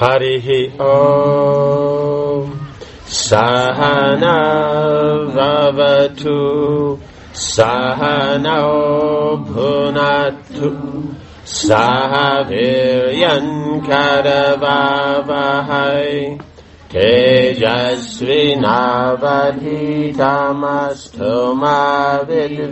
Harihi Om Sahana Vavatu Sahano Bhunatu Sahaviryan Karavavahai Tejasvi Navadhitamastu Ma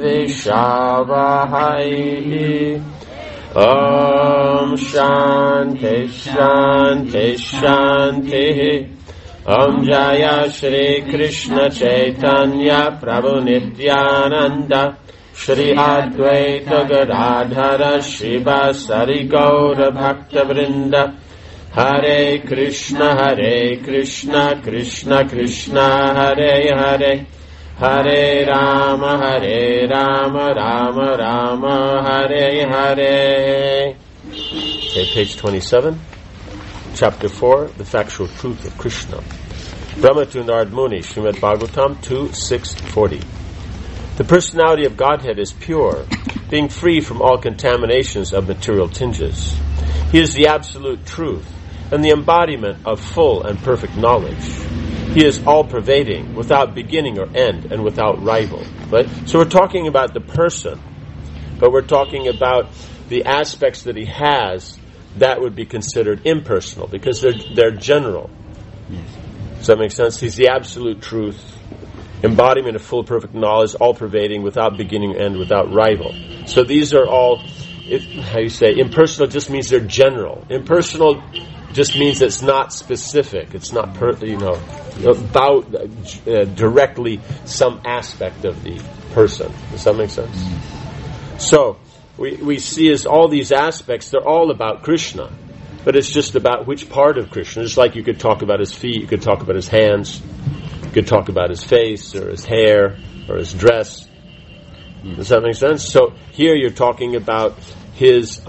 Vidvishavahai Om Shanti Shanti Shanti Om Jaya Shri Krishna Chaitanya Prabhu Nityananda Shri Advaita Gadadhara Shivasari Gaura Bhakta Vrinda Hare Krishna Krishna Krishna Hare Hare Hare Rama Rama Rama Hare Hare. Okay, page 27, chapter 4, the factual truth of Krishna. Brahma to Narad Muni, Srimad Bhagavatam 2:640. The personality of Godhead is pure, being free from all contaminations of material tinges. He is the absolute truth and the embodiment of full and perfect knowledge. He is all-pervading, without beginning or end, and without rival. Right? So we're talking about the person, but we're talking about the aspects that he has that would be considered impersonal, because they're general. Does that make sense? He's the absolute truth, embodiment of full, perfect knowledge, all-pervading, without beginning or end, without rival. So these are all, impersonal just means they're general. Impersonal just means it's not specific. It's not about directly some aspect of the person. Does that make sense? So we see as all these aspects, they're all about Krishna, but it's just about which part of Krishna. Just like you could talk about his feet, you could talk about his hands, you could talk about his face or his hair or his dress. Does that make sense? So here you're talking about his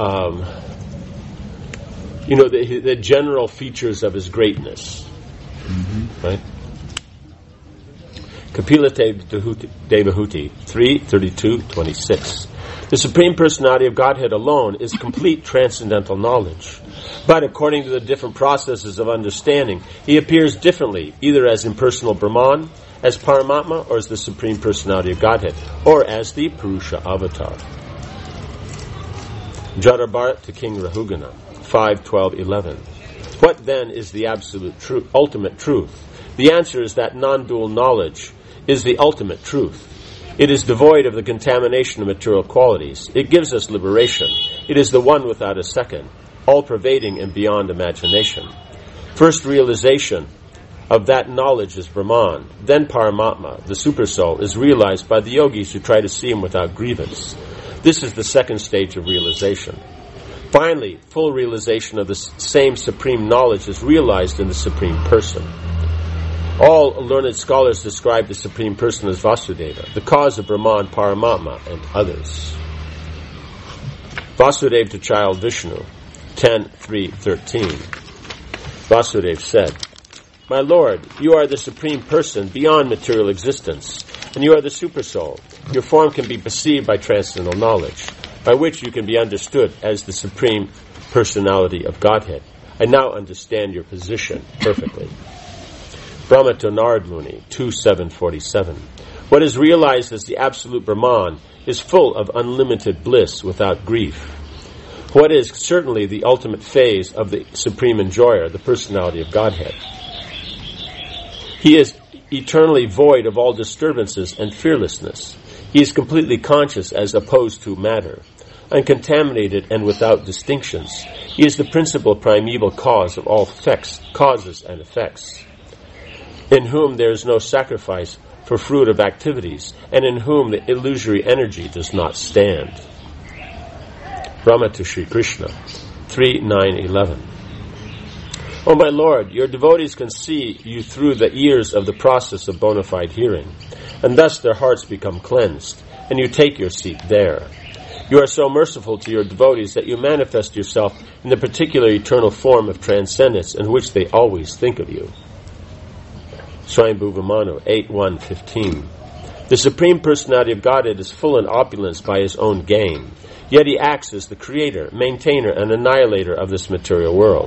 the general features of his greatness. Right? Kapila Devahuti 3:32-26. The Supreme Personality of Godhead alone is complete transcendental knowledge. But according to the different processes of understanding, he appears differently, either as impersonal Brahman, as Paramatma, or as the Supreme Personality of Godhead, or as the Purusha Avatar. Jadar Bharat to King Rahugana 5:12-11. What then is the absolute truth, ultimate truth? The answer is that non-dual knowledge is the ultimate truth. It is devoid of the contamination of material qualities. It gives us liberation. It is the one without a second, all-pervading and beyond imagination. First realization of that knowledge is Brahman. Then Paramatma, the Supersoul, is realized by the yogis who try to see him without grievance. This is the second stage of realization. Finally, full realization of the same supreme knowledge is realized in the Supreme Person. All learned scholars describe the Supreme Person as Vasudeva, the cause of Brahman, Paramatma, and others. Vasudeva to child Vishnu, 10:3-13. Vasudeva said, My Lord, you are the Supreme Person beyond material existence, and you are the Supersoul. Your form can be perceived by transcendental knowledge, by which you can be understood as the Supreme Personality of Godhead. I now understand your position perfectly. Brahma to Narad Muni, 2:747. What is realized as the absolute Brahman is full of unlimited bliss without grief. What is certainly the ultimate phase of the Supreme Enjoyer, the Personality of Godhead. He is eternally void of all disturbances and fearlessness. He is completely conscious as opposed to matter, uncontaminated and without distinctions. He is the principal primeval cause of all causes and effects, in whom there is no sacrifice for fruit of activities, and in whom the illusory energy does not stand. Brahma to Sri Krishna, 3:9-11. O my Lord, your devotees can see you through the ears of the process of bona fide hearing, and thus their hearts become cleansed, and you take your seat there. You are so merciful to your devotees that you manifest yourself in the particular eternal form of transcendence in which they always think of you. Swayambhu Vimanu, 8:1-15. The Supreme Personality of Godhead is full in opulence by his own gain, yet he acts as the creator, maintainer, and annihilator of this material world.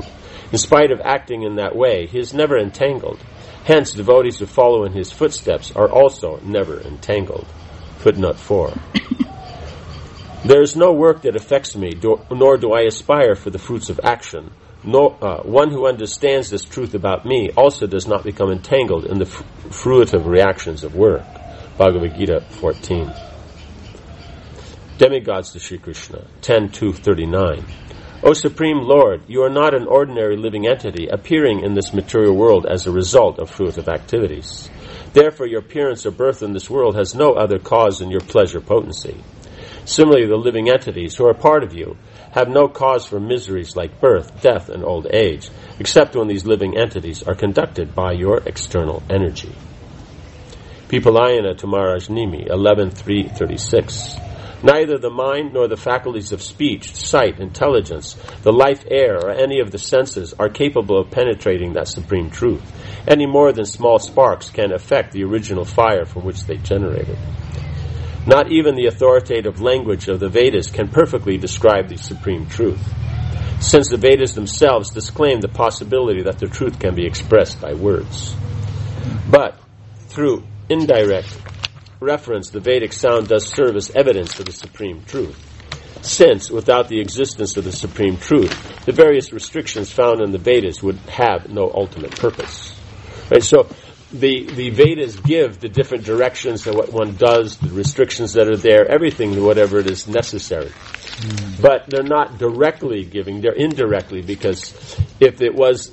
In spite of acting in that way, he is never entangled. Hence, devotees who follow in his footsteps are also never entangled. Footnote 4. There is no work that affects me, nor do I aspire for the fruits of action. One who understands this truth about me also does not become entangled in the fruitive reactions of work. Bhagavad Gita 14. Demigods to Sri Krishna 10.2.39. O Supreme Lord, you are not an ordinary living entity appearing in this material world as a result of fruitive activities. Therefore, your appearance or birth in this world has no other cause than your pleasure potency. Similarly, the living entities who are part of you have no cause for miseries like birth, death, and old age, except when these living entities are conducted by your external energy. Pipalayana to Maharaj Nimi 11.3.36. Neither the mind nor the faculties of speech, sight, intelligence, the life air, or any of the senses are capable of penetrating that supreme truth, any more than small sparks can affect the original fire from which they generated. Not even the authoritative language of the Vedas can perfectly describe the supreme truth, since the Vedas themselves disclaim the possibility that the truth can be expressed by words. But through indirect reference, the Vedic sound does serve as evidence for the supreme truth, since without the existence of the supreme truth, the various restrictions found in the Vedas would have no ultimate purpose. Right? So the Vedas give the different directions of what one does, the restrictions that are there, everything, whatever it is necessary. But they're not directly giving, they're indirectly, because if it was,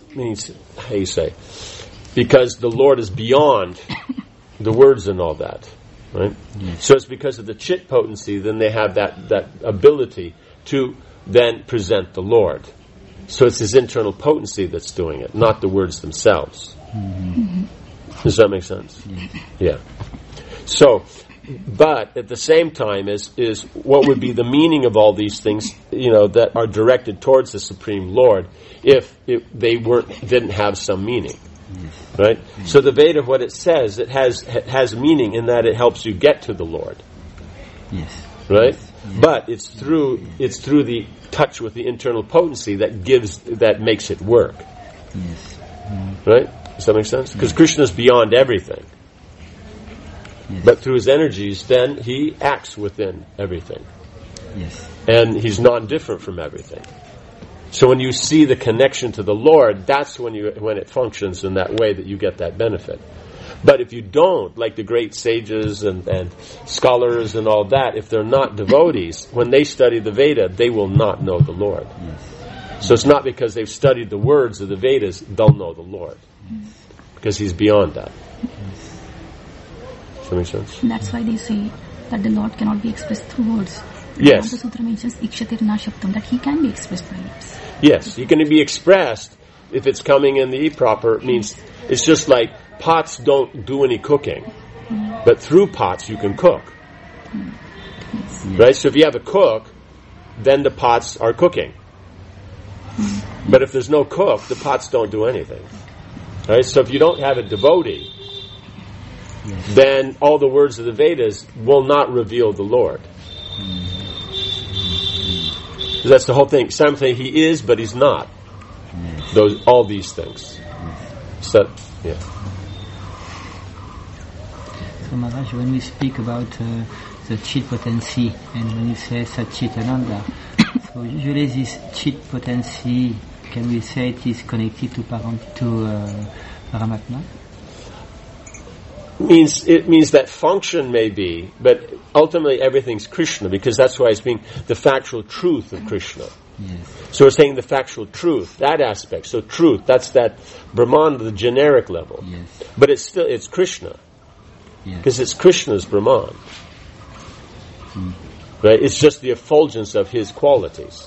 because the Lord is beyond the words and all that. Right? Yes. So it's because of the chit potency, then they have that ability to then present the Lord. So it's his internal potency that's doing it, not the words themselves. Mm-hmm. Does that make sense? Mm-hmm. Yeah. So, but at the same time is what would be the meaning of all these things, that are directed towards the Supreme Lord, if they didn't have some meaning. Right? So the Veda, what it says, it has meaning in that it helps you get to the Lord. Yes. Right? Yes. But it's through the touch with the internal potency that makes it work. Yes. Right? Does that make sense? Because Krishna is beyond everything. Yes. But through his energies, then he acts within everything. Yes. And he's non-different from everything. So when you see the connection to the Lord, that's when it functions in that way that you get that benefit. But if you don't, like the great sages and scholars and all that, if they're not devotees, when they study the Veda, they will not know the Lord. Yes. So it's not because they've studied the words of the Vedas, they'll know the Lord. Because he's beyond that. Does that make sense? That's why they say that the Lord cannot be expressed through words. Yes. The Sutra mentions Ikshatirna Shaptam, that he can be expressed by lips. Yes, he can be expressed if it's coming in the proper. It means it's just like pots don't do any cooking, but through pots you can cook. Yes. Right? So if you have a cook, then the pots are cooking. But if there's no cook, the pots don't do anything. Right? So if you don't have a devotee, then all the words of the Vedas will not reveal the Lord. That's the whole thing. Some say he is, but he's not. All these things. So, yeah. So Maharaj, when we speak about the chit potency, and when you say Satchitananda, so usually this chit potency, can we say it is connected to Paramatma? It means that function may be, but ultimately everything's Krishna, because that's why it's being the factual truth of Krishna. Yes. So we're saying the factual truth, that aspect. So truth, that's that Brahman, the generic level. Yes. But it's Krishna. Because it's Krishna's Brahman. Right? It's just the effulgence of his qualities.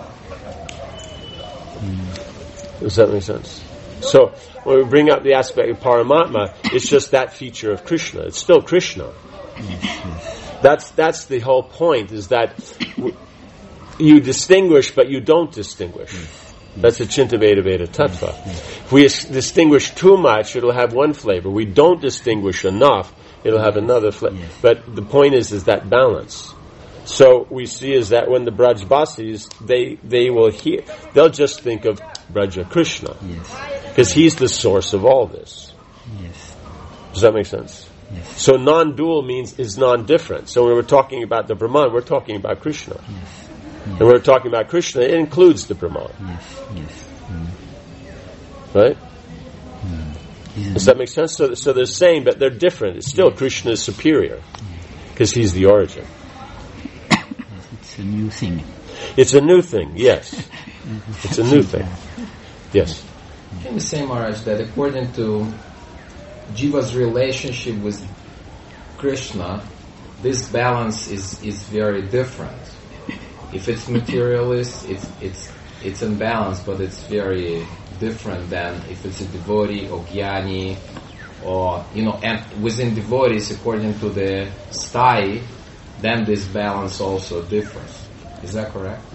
Does that make sense? So when we bring up the aspect of Paramatma, it's just that feature of Krishna. It's still Krishna. That's the whole point, is that you distinguish, but you don't distinguish. That's a Chinta Veda Veda Tattva. If we distinguish too much, it'll have one flavor. We don't distinguish enough, it'll have another flavor. But the point is that balance. So we see is that when the Brajbasis, they will hear, they'll just think of Braja Krishna. Yes. Because he's the source of all this. Yes. Does that make sense? Yes. So non-dual means is non-different. So when we're talking about the Brahman, we're talking about Krishna. Yes. And when we're talking about Krishna, it includes the Brahman. Yes. Yes. Right? Does that make sense? So they're same, but they're different. It's still Krishna is superior. Because he's the origin. Yes, it's a new thing. It's a new thing, yes. It's a new thing. Yes. Can we say, Maharaj, that according to Jiva's relationship with Krishna, this balance is very different. If it's materialist, it's in balance, but it's very different than if it's a devotee or jnani, or and within devotees, according to the sthai, then this balance also differs. Is that correct?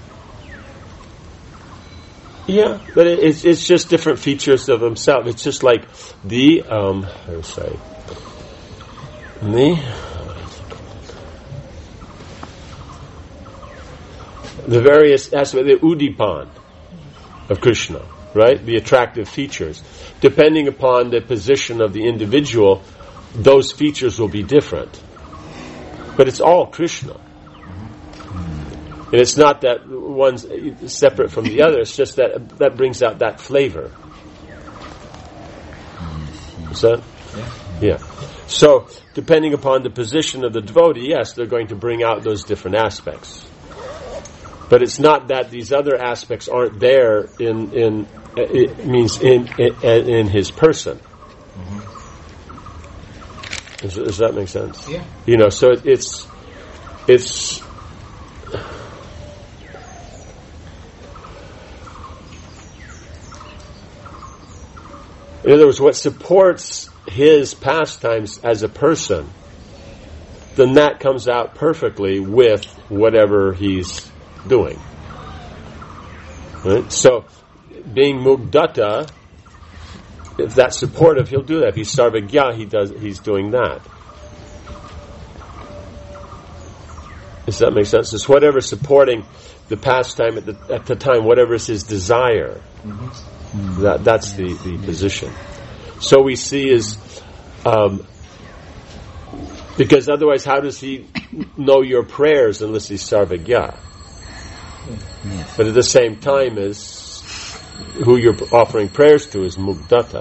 Yeah, but it's just different features of himself. It's just like the various aspects, the udipan of Krishna, right? The attractive features. Depending upon the position of the individual, those features will be different. But it's all Krishna. And it's not that one's separate from the other, it's just that brings out that flavor. Is that? Yeah. So, depending upon the position of the devotee, yes, they're going to bring out those different aspects. But it's not that these other aspects aren't there in his person. Does that make sense? Yeah. So it's in other words, what supports his pastimes as a person, then that comes out perfectly with whatever he's doing. Right? So, being Mugdata, if that's supportive, he'll do that. If he's Sarvagya, he's doing that. Does that make sense? It's whatever's supporting the pastime at the time, whatever is his desire. That's the position. So we see is because otherwise, how does he know your prayers unless he's Sarvagya? Yes. But at the same time, is who you're offering prayers to is Mugdata.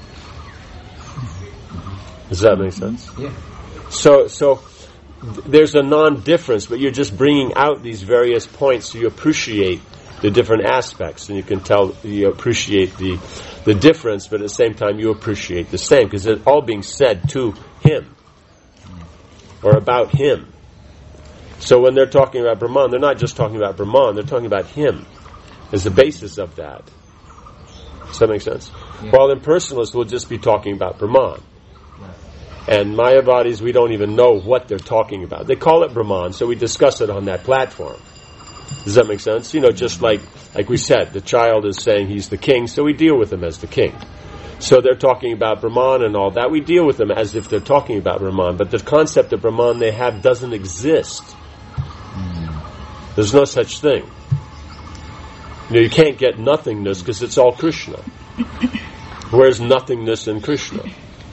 Does that make sense? Yeah. So there's a non-difference, but you're just bringing out these various points so you appreciate the different aspects, and you can tell you appreciate the difference, but at the same time you appreciate the same, because it's all being said to him or about him. So when they're talking about Brahman, they're not just talking about Brahman, they're talking about him as the basis of that. Does that make sense? Yeah. While impersonalists will just be talking about Brahman. And Mayavadis, we don't even know what they're talking about. They call it Brahman, so we discuss it on that platform. Does that make sense? Just like we said, the child is saying he's the king, so we deal with him as the king. So they're talking about Brahman and all that. We deal with them as if they're talking about Brahman, but the concept of Brahman they have doesn't exist. There's no such thing. You can't get nothingness because it's all Krishna. Where's nothingness in Krishna?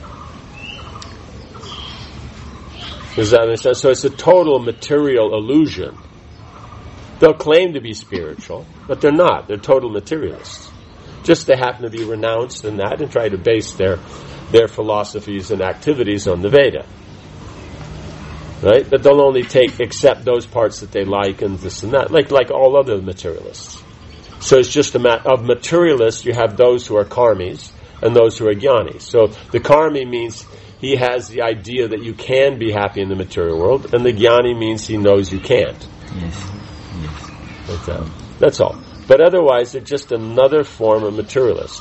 Does that make sense? So it's a total material illusion. They'll claim to be spiritual, but they're not. They're total materialists. Just they happen to be renounced in that and try to base their philosophies and activities on the Veda. Right? But they'll only accept those parts that they like and this and that, like all other materialists. So it's just a matter of materialists. You have those who are karmis and those who are jnanis. So the karmi means he has the idea that you can be happy in the material world, and the jnani means he knows you can't. Yes. Like that. That's all. But otherwise, they're just another form of materialist.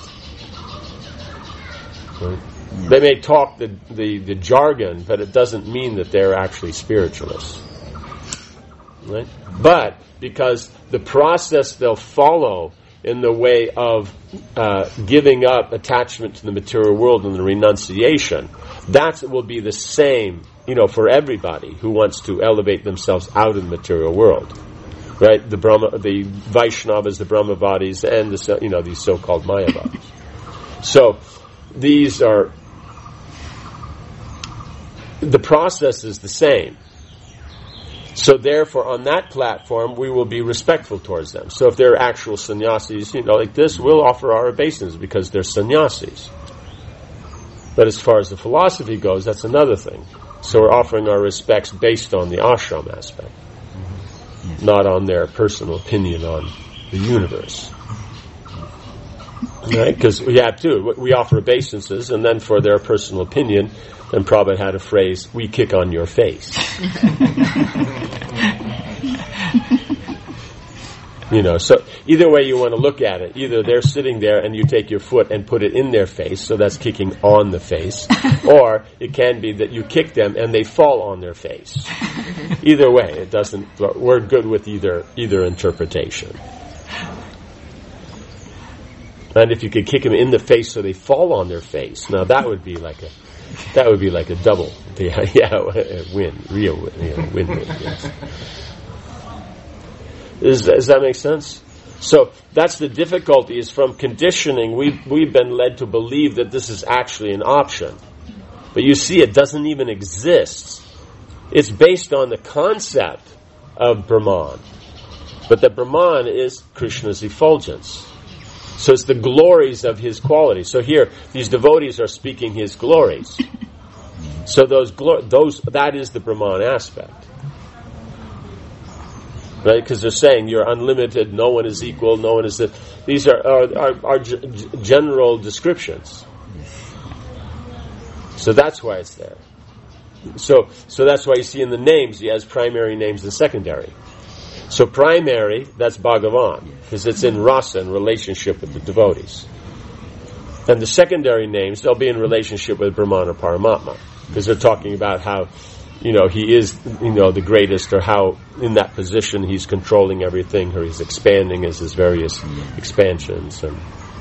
Right? Yes. They may talk the jargon, but it doesn't mean that they're actually spiritualists. Right? But because the process they'll follow in the way of giving up attachment to the material world and the renunciation, that will be the same, for everybody who wants to elevate themselves out of the material world. right? The Vaishnavas, the Brahmavadis, and these so-called Mayavadis. So these are, the process is the same. So therefore, on that platform, we will be respectful towards them. So if they're actual sannyasis, like this, we'll offer our obeisances because they're sannyasis. But as far as the philosophy goes, that's another thing. So we're offering our respects based on the ashram aspect, not on their personal opinion on the universe. Right? Because we have to. We offer obeisances, and then for their personal opinion, then Prabhupada had a phrase, we kick on your face. So either way you want to look at it, either they're sitting there and you take your foot and put it in their face, so that's kicking on the face, or it can be that you kick them and they fall on their face. Either way, it doesn't. We're good with either interpretation. And if you could kick them in the face so they fall on their face, now that would be like a double, real win. Yes. Does that make sense? So that's the difficulty, is from conditioning we've been led to believe that this is actually an option. But you see, it doesn't even exist. It's based on the concept of Brahman. But the Brahman is Krishna's effulgence. So it's the glories of his quality. So here, these devotees are speaking his glories. So that is the Brahman aspect. Right? Because they're saying you're unlimited, no one is equal, no one is this. These are general descriptions. So that's why it's there. So that's why you see in the names, he has primary names and secondary. So primary, that's Bhagavan, because it's in rasa, in relationship with the devotees. And the secondary names, they'll be in relationship with Brahman or Paramatma, because they're talking about how, he is, the greatest, or how in that position he's controlling everything, or he's expanding as his various expansions. And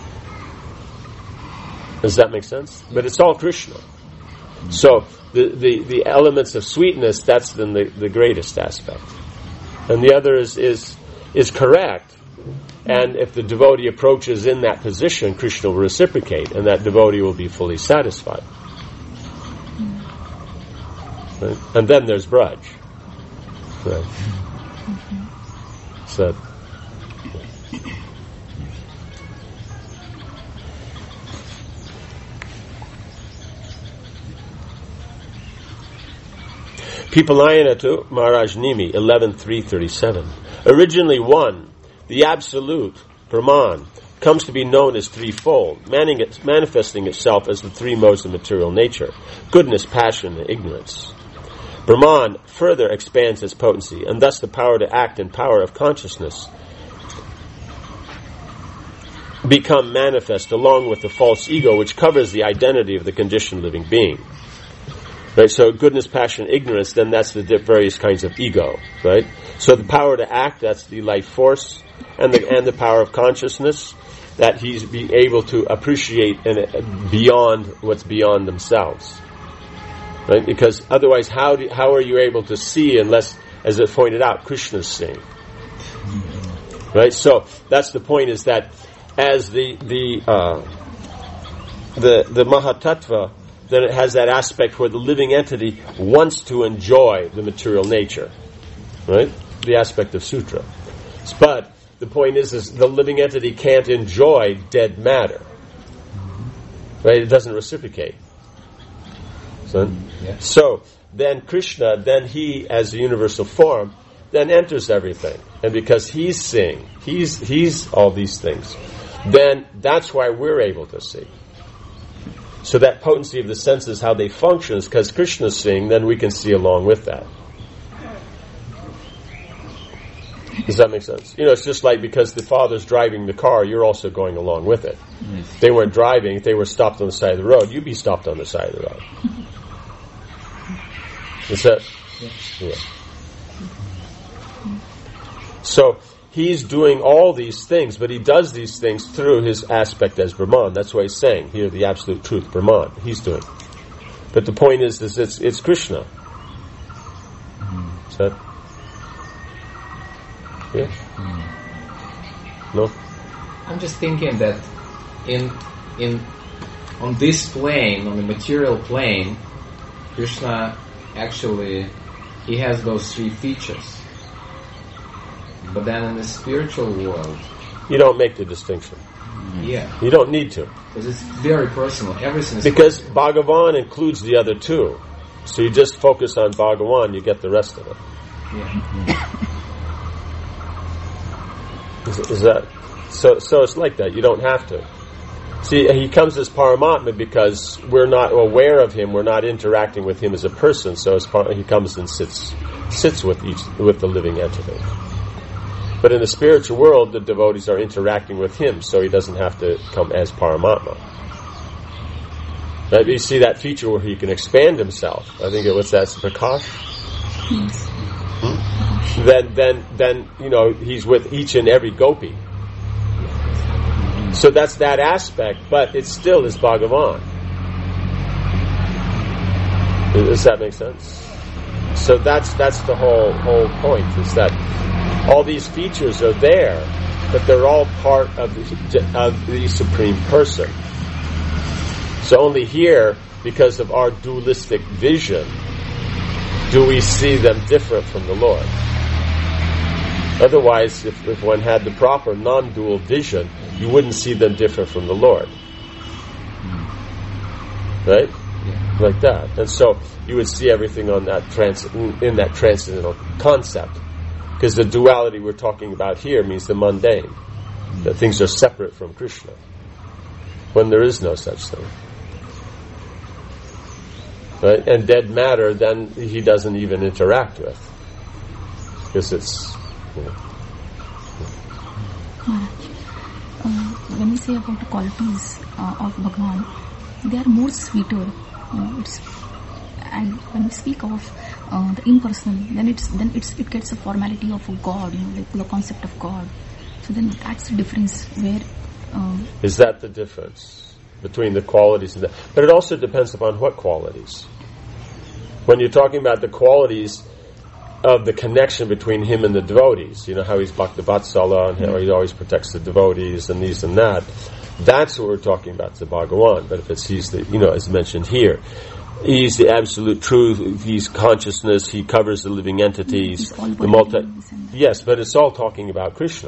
does that make sense? But it's all Krishna. So the elements of sweetness, that's then the greatest aspect. And the other is correct. And if the devotee approaches in that position, Krishna will reciprocate, and that devotee will be fully satisfied. Right? And then there's Braj. Right. So Pipalayana to Maharaj Nimi, 11.337. Originally one, the absolute, Brahman, comes to be known as threefold, manifesting itself as the three modes of material nature: goodness, passion, and ignorance. Brahman further expands its potency, and thus the power to act and power of consciousness become manifest along with the false ego, which covers the identity of the conditioned living being. Right, so goodness, passion, ignorance, then that's the various kinds of ego, right? So the power to act, that's the life force, and the power of consciousness, that he's being able to appreciate and beyond what's beyond themselves, right? Because otherwise, how are you able to see unless, as it pointed out, Krishna's seeing, right? So that's the point, is that as the Mahatattva, then it has that aspect where the living entity wants to enjoy the material nature, right? The aspect of sutra. But the point is the living entity can't enjoy dead matter, right? It doesn't reciprocate. So then Krishna, then he, as a universal form, then enters everything, and because he's seeing, he's all these things, then that's why we're able to see. So that potency of the senses, how they function, is because Krishna's seeing, then we can see along with that. Does that make sense? It's just like, because the father's driving the car, you're also going along with it. Yes. If they weren't driving, if they were stopped on the side of the road, you'd be stopped on the side of the road. Is that? Yeah. So he's doing all these things, but he does these things through his aspect as Brahman. That's why he's saying here the absolute truth, Brahman. He's doing. But the point is it's Krishna. So, Yeah? No? I'm just thinking that on this plane, on the material plane, Krishna actually, he has those three features. But then in the spiritual world, You don't make the distinction. yeah, You don't need to. because it's very personal. Everything is Because Bhagavan includes the other two. So you just focus on Bhagavan, you get the rest of it. yeah. Is that so? It's like that. You don't have to. See, he comes as Paramatma because we're not aware of him. We're not interacting with him as a person. So he comes and sits with the living entity. But in the spiritual world, the devotees are interacting with him, so he doesn't have to come as Paramatma. Right? You see that feature where he can expand himself. I think what's that? Prakash. Yes. Then he's with each and every gopi. So that's that aspect, but it still is Bhagavan. Does that make sense? So that's the whole point, is that all these features are there, but they're all part of the Supreme Person. So only here, because of our dualistic vision, do we see them different from the Lord. Otherwise, if one had the proper non-dual vision, you wouldn't see them different from the Lord. Right? Yeah. Like that. And so you would see everything on that in that transcendental concept. Because the duality we're talking about here means the mundane. That things are separate from Krishna. When there is no such thing. Right? And dead matter, then he doesn't even interact with. Because it's... When we say about the qualities of Bhagavan, they are more sweeter. And when we speak of the impersonal, then it gets a formality of a God, like the concept of God. So then that's the difference. Where is that the difference between the qualities and that? But it also depends upon what qualities. When you're talking about the qualities of the connection between him and the devotees, how he's Bhakta-Vatsala and how he always protects the devotees and these and that, that's what we're talking about, the Bhagavan. But if he's the, as mentioned here, he's the absolute truth, he's consciousness, he covers the living entities, yes, but it's all talking about Krishna.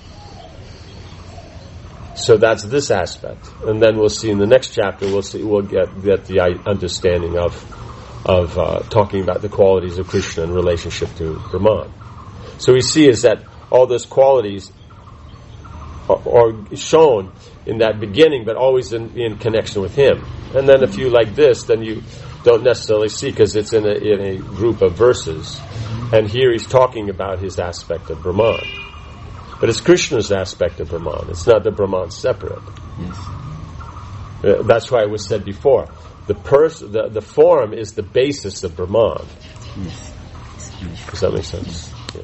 So that's this aspect. And then we'll see in the next chapter, we'll get the understanding of talking about the qualities of Krishna in relationship to Brahman. So we see is that all those qualities are shown in that beginning, but always in connection with him. And then if you like this, then you don't necessarily see, because it's in a group of verses. And here he's talking about his aspect of Brahman. But it's Krishna's aspect of Brahman. It's not that Brahman's separate. Yes. That's why it was said before. The form is the basis of Brahman. Yes. Does that make sense? Yeah.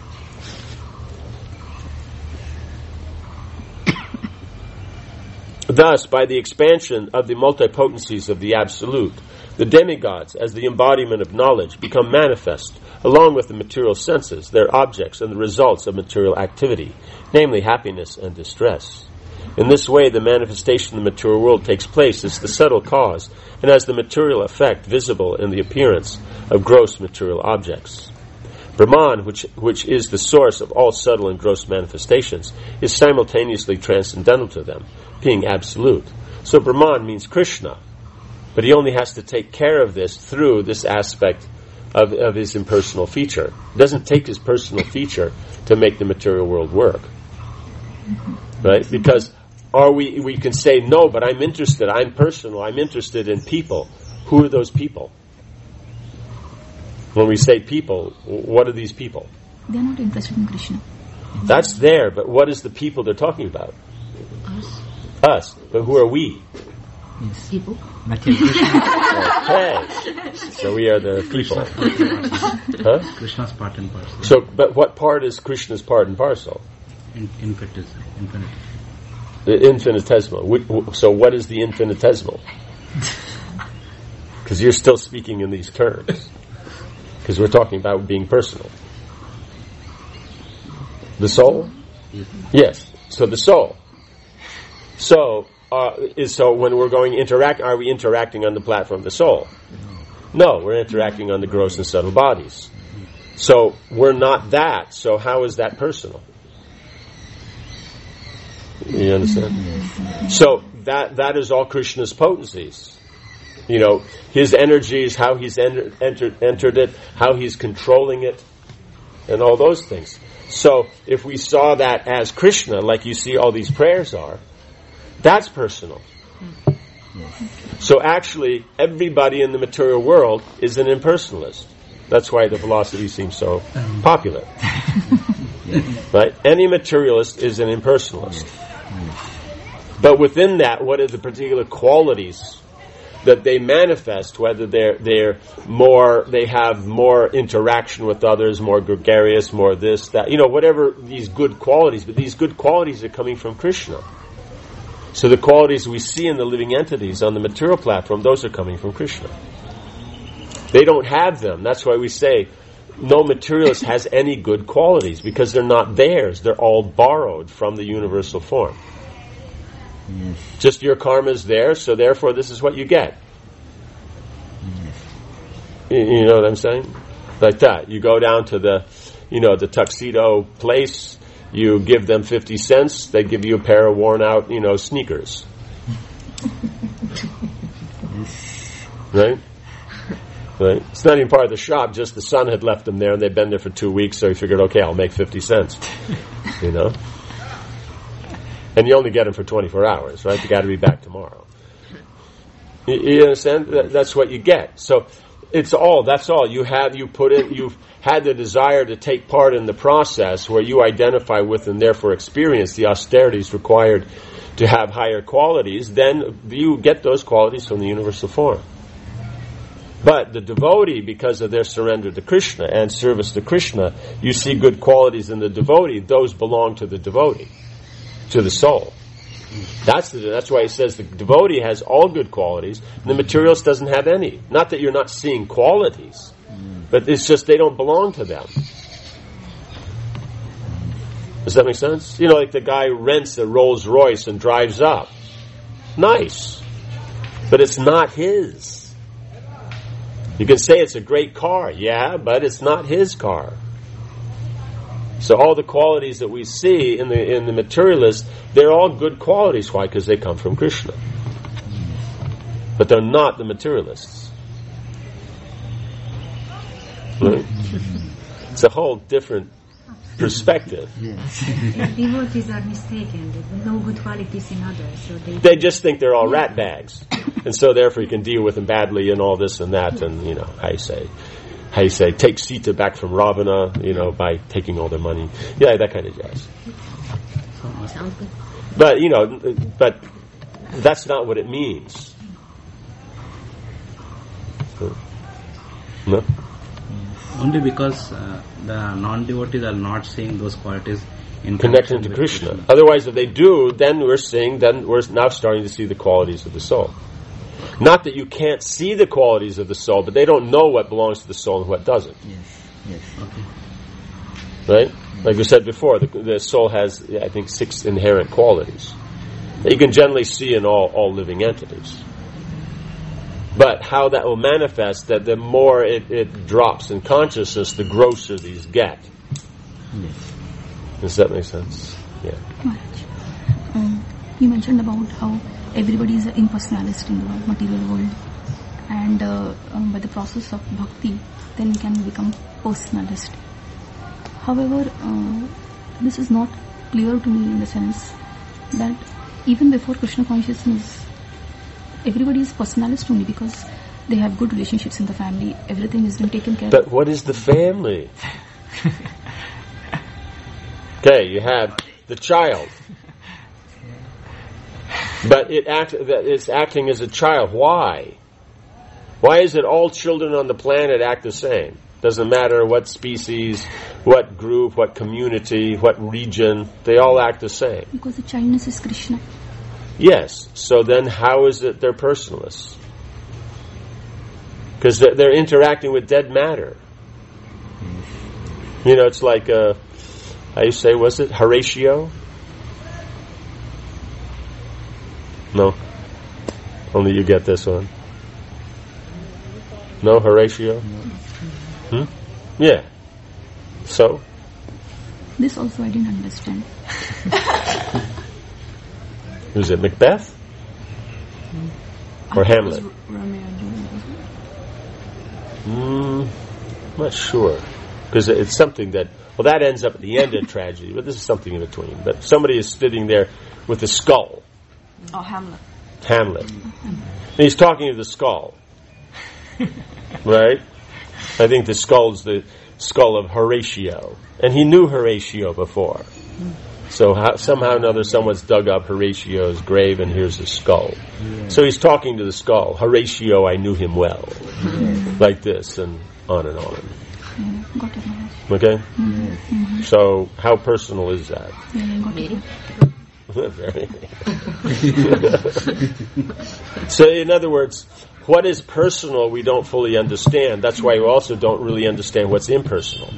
Thus, by the expansion of the multipotencies of the Absolute, the demigods, as the embodiment of knowledge, become manifest, along with the material senses, their objects, and the results of material activity, namely happiness and distress. In this way, the manifestation of the material world takes place as the subtle cause, and as the material effect visible in the appearance of gross material objects. Brahman, which is the source of all subtle and gross manifestations, is simultaneously transcendental to them, being absolute. So Brahman means Krishna, but he only has to take care of this through this aspect of his impersonal feature. It doesn't take his personal feature to make the material world work. Right? Because we can say, no, but I'm interested, I'm personal, I'm interested in people. Who are those people? When we say people, what are these people? they are not interested in Krishna. That's there, but what is the people they're talking about? Us. But who are we? Yes. People. Material Krishna. Okay. So we are the people. Huh? Krishna's part and parcel. So, but what part is Krishna's part and parcel? Infinite. The infinitesimal. So what is the infinitesimal? Because you're still speaking in these terms. Because we're talking about being personal. The soul? Yes. So the soul. So when we're going to interact, are we interacting on the platform of the soul? No, we're interacting on the gross and subtle bodies. So we're not that. So how is that personal? You understand? So that is all Krishna's potencies. You know, his energies, how he's entered it, how he's controlling it, and all those things. So if we saw that as Krishna, like you see all these prayers are, that's personal. So actually, everybody in the material world is an impersonalist. That's why the philosophy seems so popular. Right? Any materialist is an impersonalist. But within that, what are the particular qualities that they manifest? Whether they have more interaction with others, more gregarious, more this, that, whatever these good qualities. But these good qualities are coming from Krishna. So the qualities we see in the living entities on the material platform, those are coming from Krishna. They don't have them. That's why we say no materialist has any good qualities, because they're not theirs. They're all borrowed from the universal form. Yes. Just your karma is there, so therefore this is what you get. Yes. You know what I'm saying? Like that. You go down to the tuxedo place, you give them 50 cents, they give you a pair of worn out, sneakers. Right? Right? It's not even part of the shop, just the son had left them there and they'd been there for 2 weeks, so he figured, okay, I'll make 50 cents. And you only get them for 24 hours, right? You got to be back tomorrow. You understand? That's what you get. So that's all. You've had the desire to take part in the process where you identify with and therefore experience the austerities required to have higher qualities, then you get those qualities from the universal form. But the devotee, because of their surrender to Krishna and service to Krishna, you see good qualities in the devotee. Those belong to the devotee, to the soul. That's why he says the devotee has all good qualities, and the materialist doesn't have any. Not that you're not seeing qualities, but it's just they don't belong to them. Does that make sense? Like the guy rents a Rolls Royce and drives up. Nice. But it's not his. You can say it's a great car, yeah, but it's not his car. So all the qualities that we see in the materialist, they're all good qualities. Why? Because they come from Krishna. But they're not the materialists. Right? It's a whole different perspective. Devotees are mistaken. There's no good qualities in others. So they just think they're all rat bags. And so therefore you can deal with them badly and all this and that. And, how you say, take Sita back from Ravana, by taking all their money. Yeah, that kind of jazz. Sounds good. But that's not what it means. No? Only because the non-devotees are not seeing those qualities in connection to Krishna. Otherwise, if they do, then we're now starting to see the qualities of the soul. Not that you can't see the qualities of the soul, but they don't know what belongs to the soul and what doesn't. Yes. Okay. Right? Like we said before, the soul has, I think, 6 inherent qualities that you can generally see in all living entities. But how that will manifest, that the more it drops in consciousness, the grosser these get. Yes. Does that make sense? Yeah. Maharaj, you mentioned about how everybody is an impersonalist in the material world, and by the process of bhakti, then we can become personalist. However, this is not clear to me in the sense that even before Krishna consciousness, everybody is personalist only because they have good relationships in the family, everything is being taken care of. But what is the family? Okay, you have the child. But it's acting as a child. Why? Why is it all children on the planet act the same? Doesn't matter what species, what group, what community, what region, they all act the same. Because the childness is Krishna. Yes. So then how is it they're personalists? Because they're interacting with dead matter. It's like how you say, was it Horatio? No. Only you get this one. No, Horatio? Yeah. So? This also I didn't understand. Was it Macbeth? Or Hamlet? Not sure. Because it's something that, well, that ends up at the end of tragedy, but this is something in between. But somebody is sitting there with a skull. Oh, Hamlet. Hamlet. And he's talking to the skull. Right? I think the skull's the skull of Horatio. And he knew Horatio before. So somehow or another someone's dug up Horatio's grave and here's his skull. So he's talking to the skull. Horatio, I knew him well. Like this and on and on. Got it. Okay? So how personal is that? Very. So in other words, what is personal we don't fully understand. That's why we also don't really understand what's impersonal.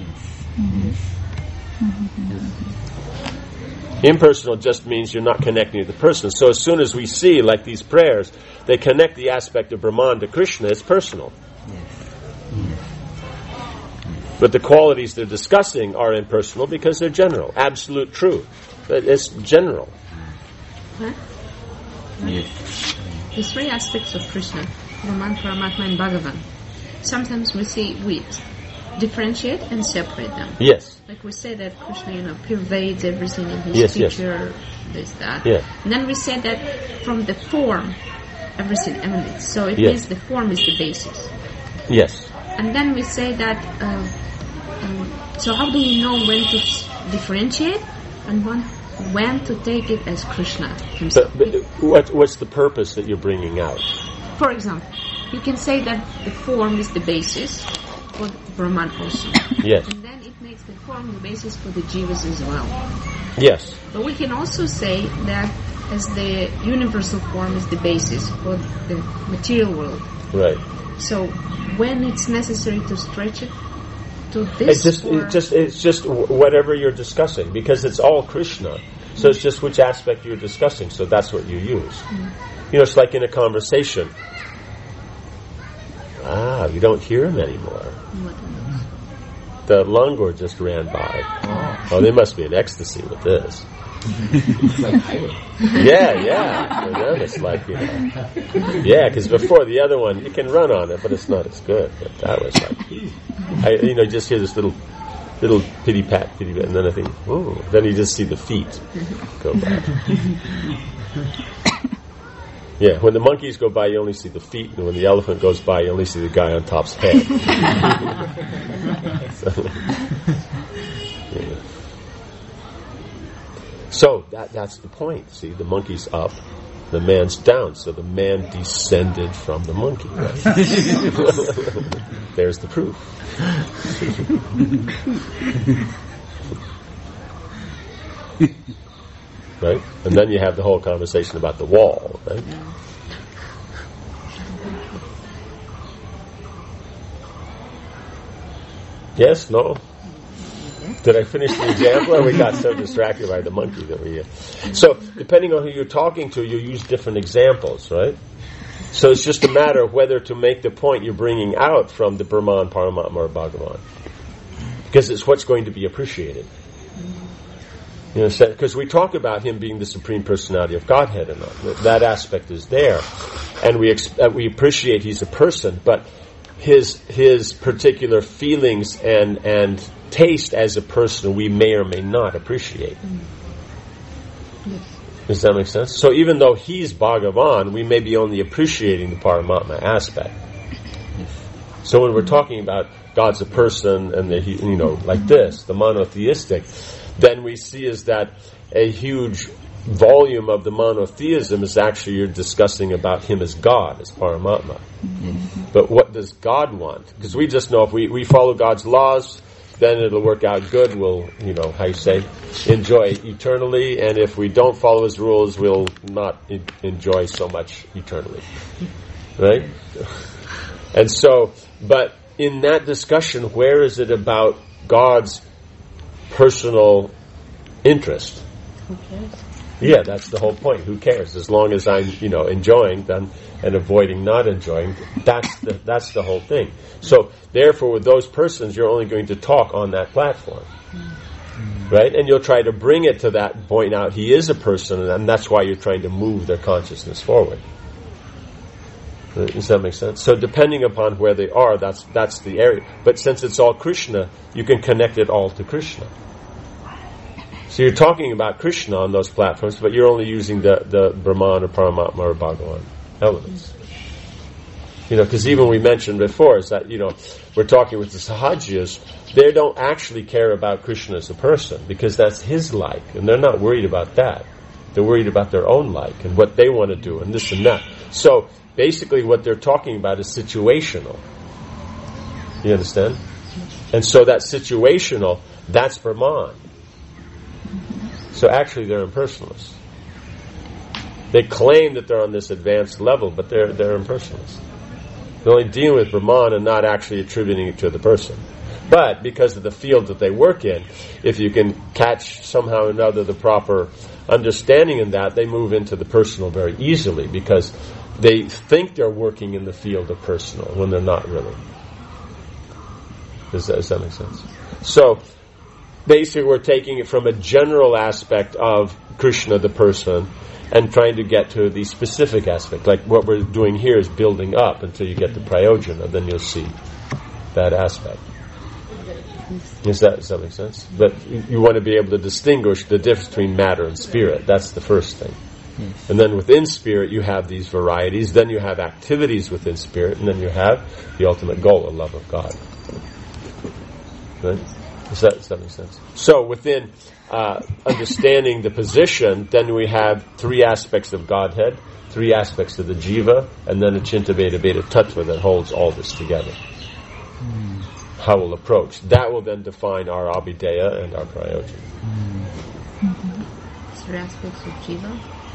Impersonal just means you're not connecting to the person. So as soon as we see, like these prayers, they connect the aspect of Brahman to Krishna, it's personal. But the qualities they're discussing are impersonal because they're general, absolute truth. It's general. Huh? The three aspects of Krishna, Brahman, Paramatma and Bhagavan. Sometimes we differentiate and separate them. Yes. Like we say that Krishna, pervades everything in his picture, this, that. Yeah. And then we say that from the form, everything emanates. So it means the form is the basis. Yes. And then we say that, so how do we know when to differentiate and when to take it as Krishna himself? But what's the purpose that you're bringing out? For example, you can say that the form is the basis for Brahman also. Yes. And then it makes the form the basis for the jivas as well. Yes. But we can also say that as the universal form is the basis for the material world. Right. So when it's necessary to stretch it to this, it's just whatever you're discussing, because it's all Krishna. So it's just which aspect you're discussing. So that's what you use. It's like in a conversation. You don't hear him anymore. The langur just ran by. Oh, they must be in ecstasy with this. Yeah. For them it's like, because before the other one, you can run on it, but it's not as good. But that was like, just hear this little pity pat, and then I think, then you just see the feet go by. Yeah, when the monkeys go by, you only see the feet, and when the elephant goes by, you only see the guy on top's head. So that's the point. See, the monkey's up, the man's down. So the man descended from the monkey. Right? There's the proof. Right? And then you have the whole conversation about the wall, right? Yes? No? Did I finish the example, or we got so distracted by the monkey that we... So, depending on who you're talking to, you use different examples, right? So it's just a matter of whether to make the point you're bringing out from the Brahman, Paramatma, or Bhagavan. Because it's what's going to be appreciated. Because we talk about him being the Supreme Personality of Godhead and all. That aspect is there. And we appreciate he's a person, but his particular feelings and taste as a person we may or may not appreciate. Does that make sense? So even though he's Bhagavan, we may be only appreciating the Paramatma aspect. So when we're talking about God's a person and like this, the monotheistic, then we see is that a huge volume of the monotheism is actually you're discussing about him as God, as Paramatma. But what does God want? Because we just know if we follow God's laws, then it'll work out good. We'll, enjoy eternally. And if we don't follow his rules, we'll not enjoy so much eternally. Right? And so, but in that discussion, where is it about God's personal interest. Who cares? Yeah, that's the whole point. Who cares? As long as I'm, enjoying them and avoiding not enjoying, that's the whole thing. So, therefore, with those persons, you're only going to talk on that platform. Right? And you'll try to bring it to that point out he is a person, and that's why you're trying to move their consciousness forward. Does that make sense? So depending upon where they are, that's the area. But since it's all Krishna, you can connect it all to Krishna. So you're talking about Krishna on those platforms, but you're only using the Brahman or Paramatma or Bhagavan elements. Because even we mentioned before is that, we're talking with the Sahajiyas, they don't actually care about Krishna as a person, because that's his like, and they're not worried about that. They're worried about their own like, and what they want to do, and this and that. So, basically what they're talking about is situational. You understand? And so that situational, that's Brahman. So actually they're impersonalists. They claim that they're on this advanced level, but they're impersonalists. They're only dealing with Brahman and not actually attributing it to the person. But because of the field that they work in, if you can catch somehow or another the proper understanding in that, they move into the personal very easily, because they think they're working in the field of personal when they're not really. Does that make sense? So, basically we're taking it from a general aspect of Krishna, the person, and trying to get to the specific aspect. Like what we're doing here is building up until you get to Prayojana, then you'll see that aspect. Does that make sense? But you want to be able to distinguish the difference between matter and spirit. That's the first thing. Yes. And then within spirit you have these varieties, then you have activities within spirit, and then you have the ultimate goal, the love of God. Right? Does that make sense? So within understanding the position, then we have three aspects of Godhead, three aspects of the Jiva, and then a Chinta Veda Veda Tattva that holds all this together. How we'll approach. That will then define our Abhideya and our Prayojana. Three aspects of Jiva?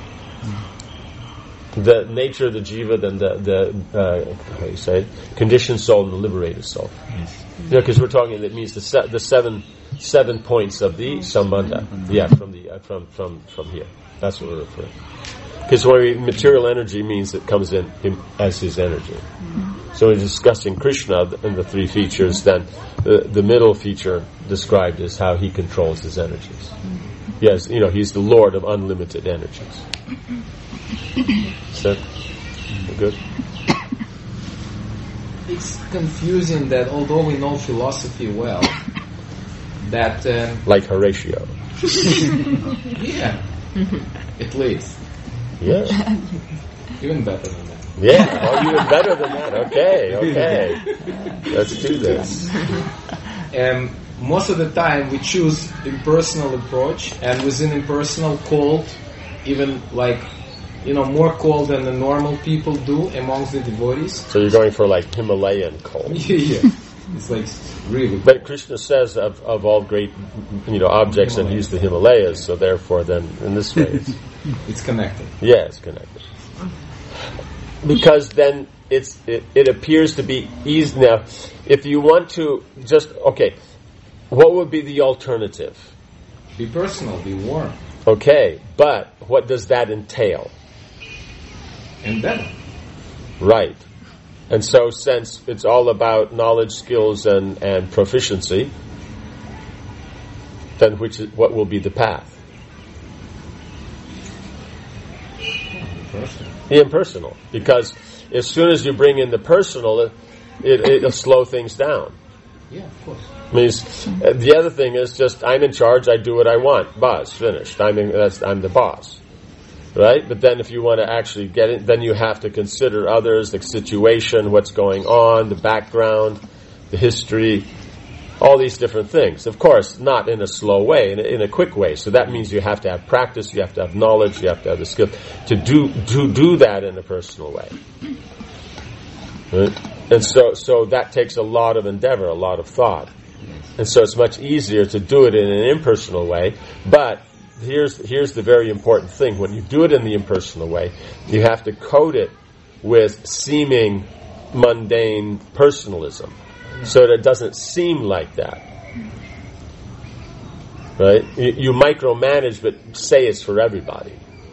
The nature of the Jiva, then the how you say it, conditioned soul and the liberated soul. Yes. Because we're talking, it means the seven points of the Sambandha. Yeah, from here. That's what we're referring. Because material energy means it comes in him as his energy. So we're discussing Krishna and the three features, then the middle feature described is how he controls his energies. Yes, he's the Lord of unlimited energies. So, good? It's confusing that although we know philosophy well, that... like Horatio. Yeah, at least. Yeah. Even better than that. Yeah, even better than that. Okay. Let's do this. Most of the time we choose impersonal approach, and within impersonal cold, even more cold than the normal people do amongst the devotees. So you're going for Himalayan cold. Yeah. It's really. But Krishna says of all great, objects, and he's the Himalayas. So therefore, then in this way, it's connected. Yeah, it's connected. Because then it appears to be easy. Now, if you want to what would be the alternative? Be personal, be warm. Okay, but what does that entail? And better. Right. And so since it's all about knowledge, skills, and proficiency, then what will be the path? The impersonal. Because as soon as you bring in the personal, it'll slow things down. Yeah, of course. Means the other thing is just I'm in charge, I do what I want. Boss, finished. I'm the boss. Right? But then if you want to actually get it, then you have to consider others, the situation, what's going on, the background, the history, all these different things. Of course, not in a slow way, in a quick way. So that means you have to have practice, you have to have knowledge, you have to have the skill to do that in a personal way. Right? And so that takes a lot of endeavor, a lot of thought. And so it's much easier to do it in an impersonal way, but here's the very important thing. When you do it in the impersonal way, you have to code it with seeming mundane personalism, so that it doesn't seem like that. Right? You micromanage, but say it's for everybody.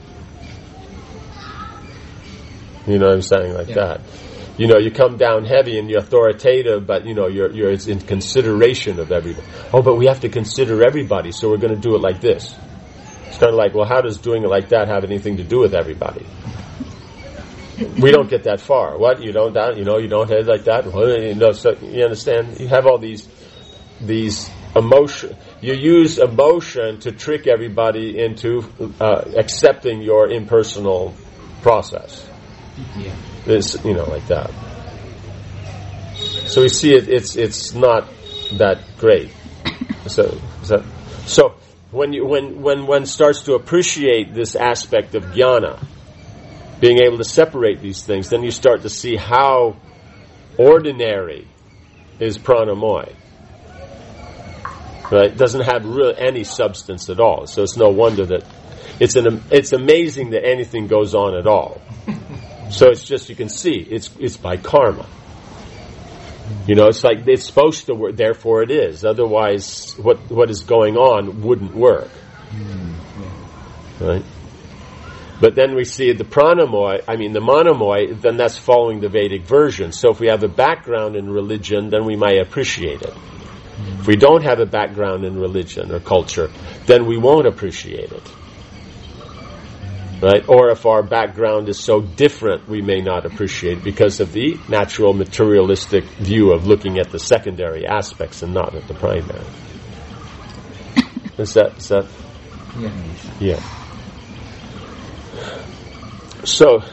You know what I'm saying? Like that. You know, you come down heavy and you're authoritative, but you know, you're it's in consideration of everybody. Oh, but we have to consider everybody, so we're going to do it like this. It's kind of like, well, how does doing it like that have anything to do with everybody? We don't get that far. What? You don't head like that? You know, so you understand? You have all these emotion. You use emotion to trick everybody into accepting your impersonal process. Yeah. It's, you know, like that. So we see it's not that great. So when one starts to appreciate this aspect of jnana, being able to separate these things, then you start to see how ordinary is pranamoy. Right? It doesn't have really any substance at all. So it's no wonder that it's amazing that anything goes on at all. So it's just, you can see, it's by karma. You know, it's like it's supposed to work, therefore it is. Otherwise, what is going on wouldn't work. Right? But then we see the manamoy, then that's following the Vedic version. So if we have a background in religion, then we might appreciate it. If we don't have a background in religion or culture, then we won't appreciate it. Right? Or if our background is so different, we may not appreciate it because of the natural materialistic view of looking at the secondary aspects and not at the primary. Is that? Yeah. So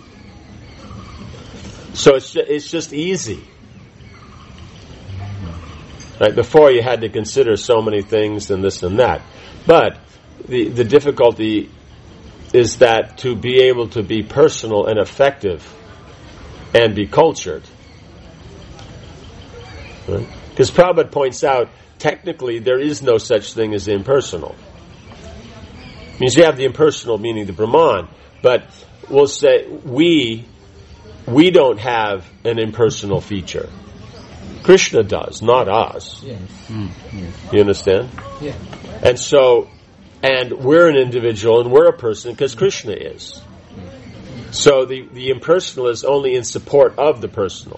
it's just easy. Right? Before you had to consider so many things and this and that. But the difficulty is that to be able to be personal and effective and be cultured. Right? Because Prabhupada points out, technically there is no such thing as impersonal. It means you have the impersonal, meaning the Brahman, but we'll say we don't have an impersonal feature. Krishna does, not us. Yes. Yes. You understand? Yeah. And we're an individual and we're a person because Krishna is. So the impersonal is only in support of the personal.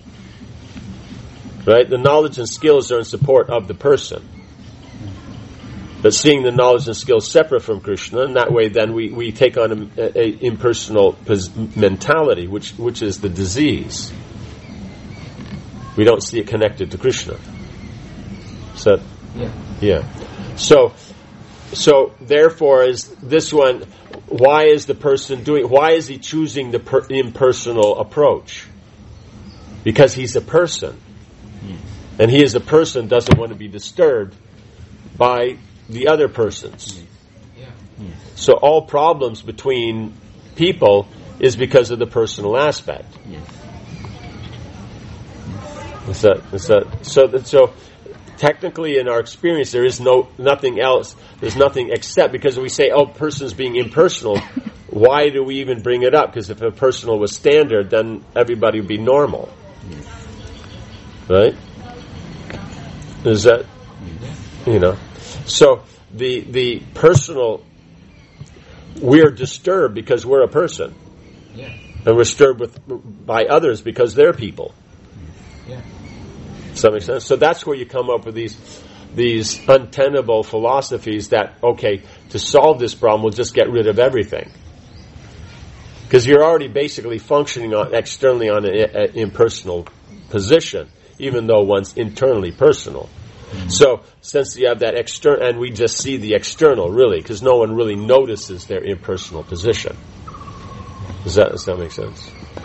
Right? The knowledge and skills are in support of the person. But seeing the knowledge and skills separate from Krishna, and that way then we take on a impersonal mentality, which is the disease. We don't see it connected to Krishna. So, yeah. So therefore, is this one? Why is the person doing? Why is he choosing the impersonal approach? Because he's a person, and he as a person doesn't want to be disturbed by the other persons. So all problems between people is because of the personal aspect. So technically in our experience there is nothing else, there's nothing except, because we say, person's being impersonal, why do we even bring it up? Because if a personal was standard, then everybody would be normal. Right? Is that, so the personal, we're disturbed because we're a person. And we're disturbed by others because they're people. Does that make sense? So that's where you come up with these untenable philosophies that, to solve this problem, we'll just get rid of everything. Because you're already basically functioning externally on an impersonal position, even though one's internally personal. So, since you have that external, and we just see the external, really, because no one really notices their impersonal position. Does that make sense?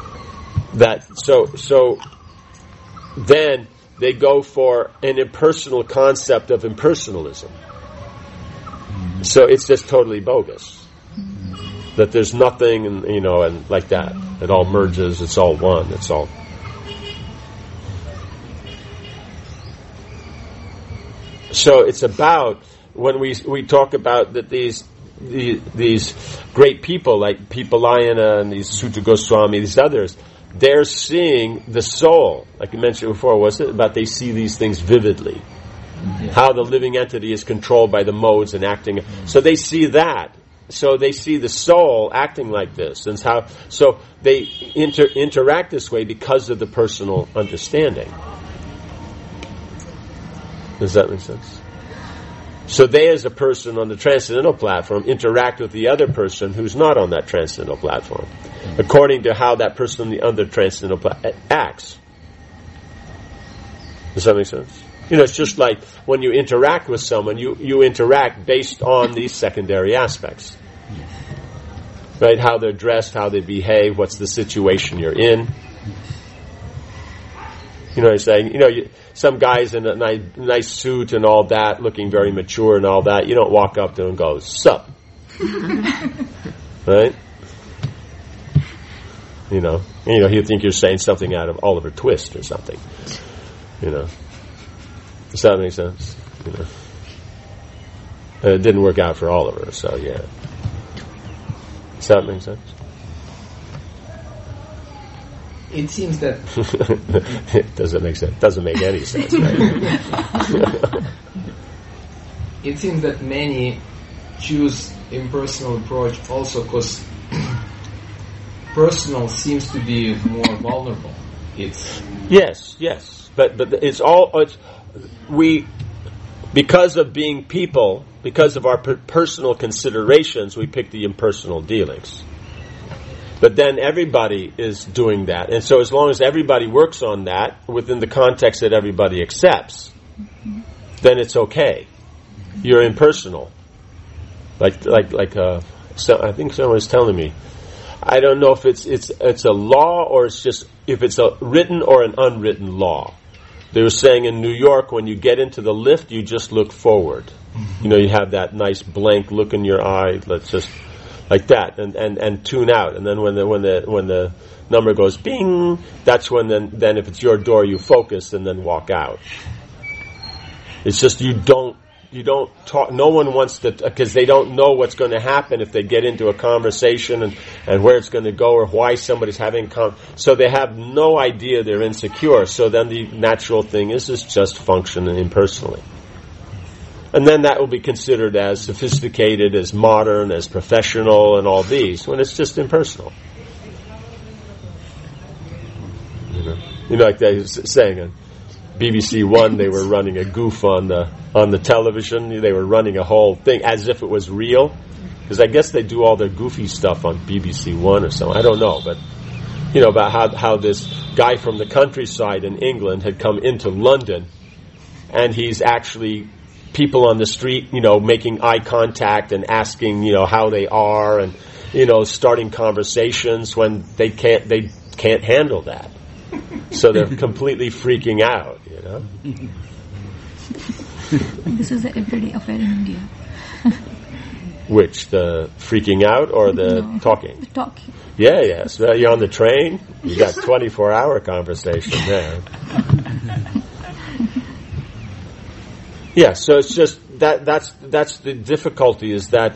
So then they go for an impersonal concept of impersonalism. So it's just totally bogus. That there's nothing, and like that. It all merges, it's all one, it's all. So it's about, when we talk about that these great people like Pipalayana and these Sutta Goswami, these others, they're seeing the soul, like you mentioned before, was it? About they see these things vividly. how the living entity is controlled by the modes and acting. So they see that. So they see the soul acting like this, and so they interact this way because of the personal understanding. Does that make sense? So they, as a person on the transcendental platform, interact with the other person who's not on that transcendental platform, according to how that person on the other transcendental platform acts. Does that make sense? It's just like when you interact with someone, you interact based on these secondary aspects. Right? How they're dressed, how they behave, what's the situation you're in. You know what I'm saying? Some guys in a nice suit and all that, looking very mature and all that, you don't walk up to them and go, "Sup?" Right? He'll think you're saying something out of Oliver Twist or something. Does that make sense? It didn't work out for Oliver, so yeah. Does that make sense? It seems that it doesn't make sense. Doesn't make any sense, right? It seems that many choose impersonal approach also because personal seems to be more vulnerable. Yes, but we, because of being people, because of our personal considerations, we pick the impersonal dealings. But then everybody is doing that. And so as long as everybody works on that within the context that everybody accepts, then it's okay. You're impersonal. So I think someone was telling me, I don't know if it's a law or it's just if it's a written or an unwritten law. They were saying in New York, when you get into the lift, you just look forward. You have that nice blank look in your eye. Let's just like that, and tune out. And then when the number goes bing, that's when then if it's your door, you focus and then walk out. It's just you don't talk. No one wants to, because they don't know what's going to happen if they get into a conversation and where it's going to go or why somebody's having so they have no idea. They're insecure. So then the natural thing is just function impersonally. And then that will be considered as sophisticated, as modern, as professional, and all these, when it's just impersonal. Like they were saying on BBC One, they were running a goof on the television. They were running a whole thing as if it was real, because I guess they do all their goofy stuff on BBC One or something. I don't know, but about how this guy from the countryside in England had come into London, and he's actually people on the street, making eye contact and asking, how they are, and starting conversations when they can't handle that. So they're completely freaking out, This is the everyday affair in India. Which, the freaking out or the talking? The talking. Yeah. So you're on the train, you got 24-hour conversation there. Yeah, so it's just that's the difficulty, is that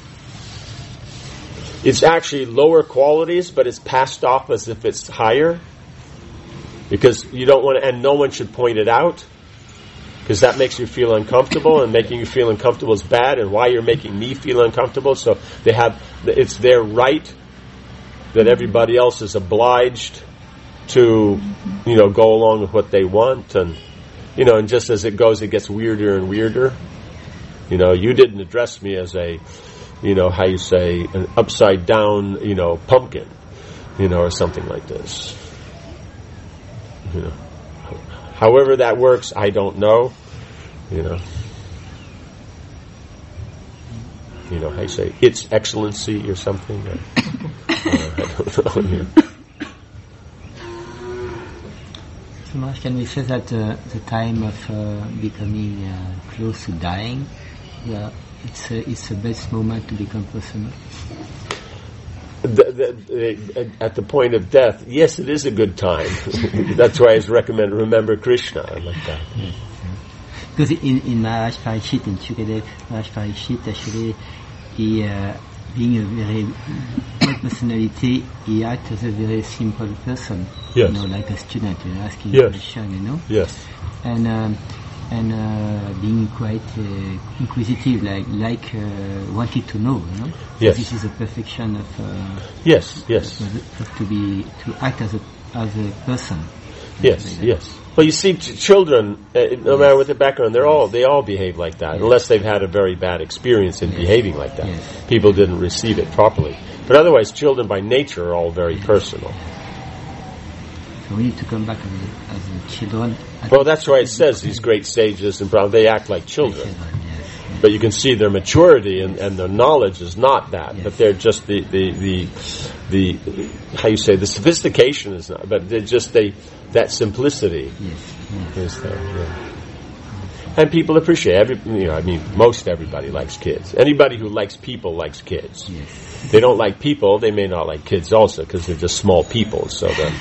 it's actually lower qualities, but it's passed off as if it's higher, because you don't want to, and no one should point it out, because that makes you feel uncomfortable, and making you feel uncomfortable is bad, and why you're making me feel uncomfortable. So it's their right that everybody else is obliged to, go along with what they want, and and just as it goes, it gets weirder and weirder. You didn't address me as a, how you say, an upside down, pumpkin, or something like this. However that works, I don't know. How you say, its excellency or something. I don't know. So much can we say that the time of becoming close to dying, it's the best moment to become personal? At the point of death, yes, it is a good time. That's why I recommend remember Krishna. I like that. Yes. Because in Maharaj Parikshit, in Shukadev, Maharaj Parikshit, actually, he, being a very good personality, he acts as a very simple person. Yes. Like a student, asking a question, Yes. And and being quite inquisitive, like wanted to know, you know. Yes. This is a perfection of Yes. to act as a person. Yes. Well, you see, children, no matter what their background, they all behave like that, unless they've had a very bad experience in behaving like that. Yes. People didn't receive it properly. But otherwise, children by nature are all very personal. So we need to come back as children. Well, that's why it says these great sages and Brahmins, they act like children. But you can see their maturity and their knowledge is not that. Yes. But they're just the how you say, the sophistication is not, but they're just that simplicity is there. Yeah. And people appreciate most everybody likes kids. Anybody who likes people likes kids. Yes. They don't like people, they may not like kids also, because they're just small people, so then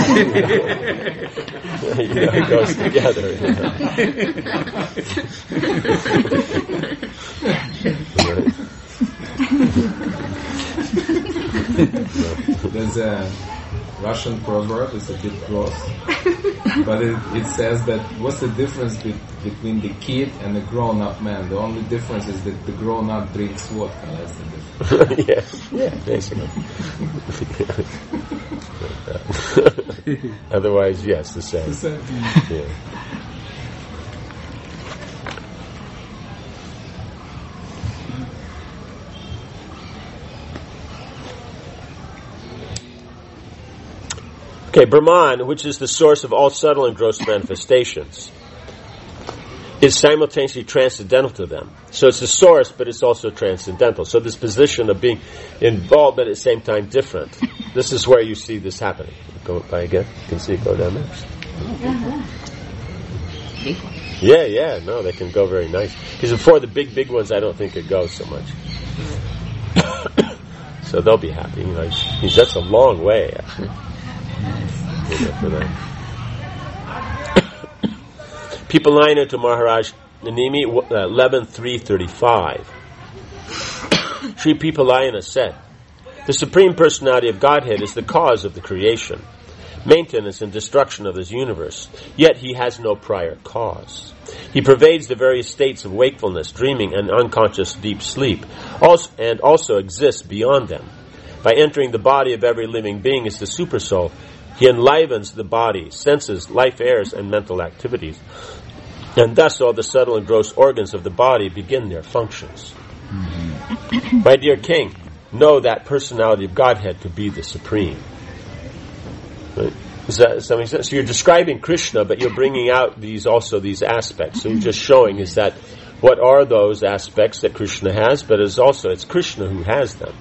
it goes together. There's a Russian proverb, it's a bit gross, but it says that what's the difference between the kid and the grown-up man? The only difference is that the grown-up drinks vodka. That's the difference. Yeah, basically. Otherwise, yes, the same. Yeah. Okay, Brahman, which is the source of all subtle and gross manifestations, is simultaneously transcendental to them. So it's the source, but it's also transcendental. So this position of being involved, but at the same time different. This is where you see this happening. Go by again. You can see it go down there. Yeah. No, they can go very nice. Because before the big ones, I don't think it goes so much. So they'll be happy. That's a long way, actually. For that. Pipalayana to Maharaj Nanimi 11.335. Sri Pipalayana said, "The Supreme Personality of Godhead is the cause of the creation, maintenance and destruction of this universe, yet he has no prior cause. He pervades the various states of wakefulness, dreaming, and unconscious deep sleep, and also exists beyond them. By entering the body of every living being as the Supersoul, he enlivens the body, senses, life airs, and mental activities. And thus all the subtle and gross organs of the body begin their functions." My dear King, know that personality of Godhead to be the Supreme. Right? So you're describing Krishna, but you're bringing out these aspects. So you're just showing is that what are those aspects that Krishna has, but it's Krishna who has them.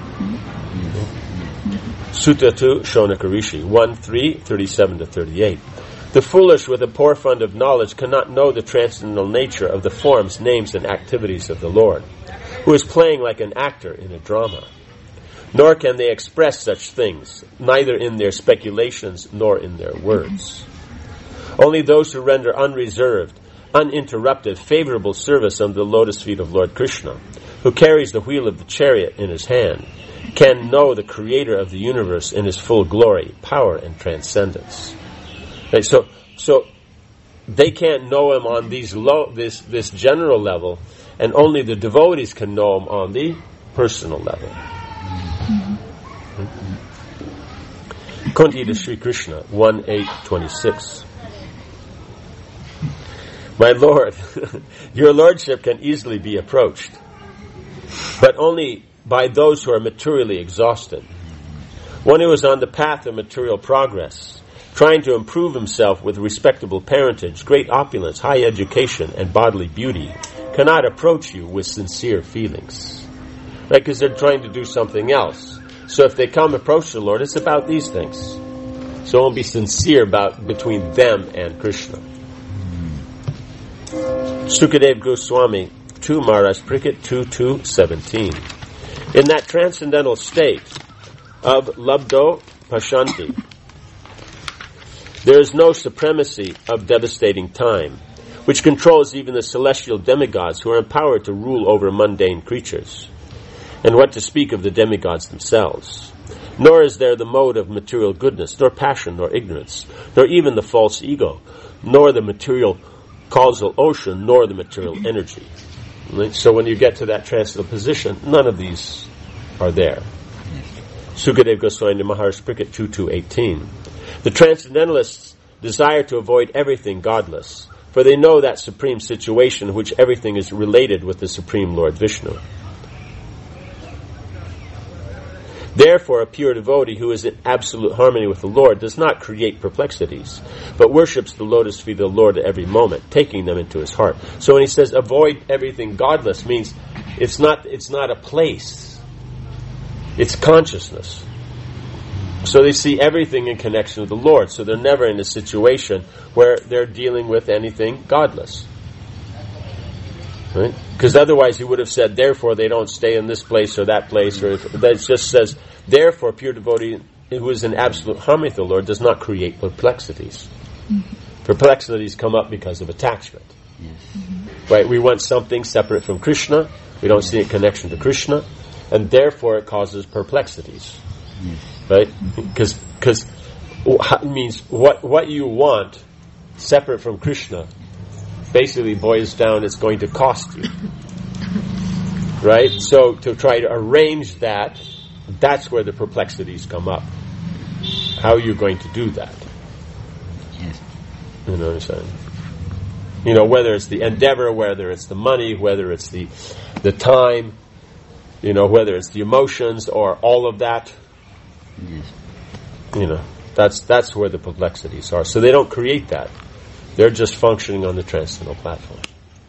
Sutta 2, Shonaka Rishi, 1:3:37-38. The foolish with a poor fund of knowledge cannot know the transcendental nature of the forms, names, and activities of the Lord, who is playing like an actor in a drama. Nor can they express such things, neither in their speculations nor in their words. Only those who render unreserved, uninterrupted, favorable service under the lotus feet of Lord Krishna, who carries the wheel of the chariot in his hand, can know the Creator of the universe in his full glory, power, and transcendence. Right, so they can't know him on this general level, and only the devotees can know him on the personal level. Kunti to Sri Krishna 1:8-26. My Lord, your Lordship can easily be approached, but only by those who are materially exhausted. One who is on the path of material progress, trying to improve himself with respectable parentage, great opulence, high education, and bodily beauty, cannot approach you with sincere feelings. Right? Because they're trying to do something else. So if they come approach the Lord, it's about these things. So it won't be sincere between them and Krishna. Sukadev Goswami 2 Maharaj Parikshit 2:17. In that transcendental state of Labdo Pashanti, there is no supremacy of devastating time, which controls even the celestial demigods who are empowered to rule over mundane creatures. And what to speak of the demigods themselves? Nor is there the mode of material goodness, nor passion, nor ignorance, nor even the false ego, nor the material causal ocean nor the material energy. Right? So when you get to that transcendental position, none of these are there. Sukadeva Goswami Maharaj Pricket 2.2.18. The transcendentalists desire to avoid everything godless, for they know that supreme situation in which everything is related with the Supreme Lord Vishnu. Therefore, a pure devotee who is in absolute harmony with the Lord does not create perplexities, but worships the lotus feet of the Lord at every moment, taking them into his heart. So when he says avoid everything godless, means it's not a place. It's consciousness. So they see everything in connection with the Lord. So they're never in a situation where they're dealing with anything godless. Right? Because otherwise he would have said, therefore they don't stay in this place or that place. Or that just says, therefore pure devotee who is in absolute harmony with the Lord does not create perplexities. Mm-hmm. Perplexities come up because of attachment. Yes. Mm-hmm. Right? We want something separate from Krishna. We don't see a connection to Krishna. And therefore it causes perplexities. Yes. Right? Because it means what you want separate from Krishna basically boils down, it's going to cost you. Right? So to try to arrange that, that's where the perplexities come up. How are you going to do that? Yes. You know what I'm saying? You know, whether it's the endeavor, whether it's the money, whether it's the time, you know, whether it's the emotions or all of that. Yes. You know, that's where the perplexities are. So they don't create that. They're just functioning on the transcendental platform.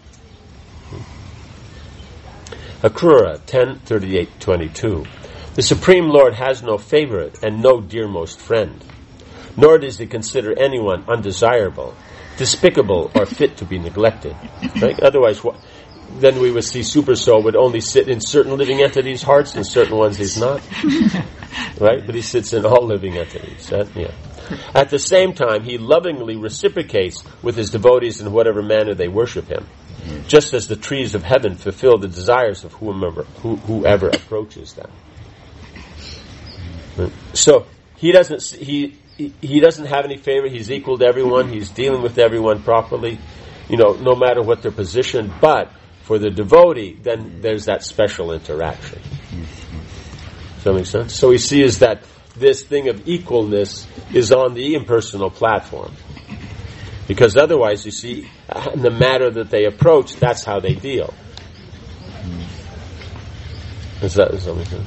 Akrura 10:38-22. The Supreme Lord has no favorite and no dearmost friend, nor does he consider anyone undesirable, despicable, or fit to be neglected. Right? Otherwise, then we would see Super Soul would only sit in certain living entities' hearts, and certain ones he's not. Right? But he sits in all living entities. Yeah. At the same time, he lovingly reciprocates with his devotees in whatever manner they worship him, just as the trees of heaven fulfill the desires of whoever approaches them. So he doesn't have any favor. He's equal to everyone. He's dealing with everyone properly, you know, no matter what their position. But for the devotee, then there's that special interaction. Does that make sense? So we see is that this thing of equalness is on the impersonal platform. Because otherwise, you see, in the matter that they approach, that's how they deal. Does that make sense?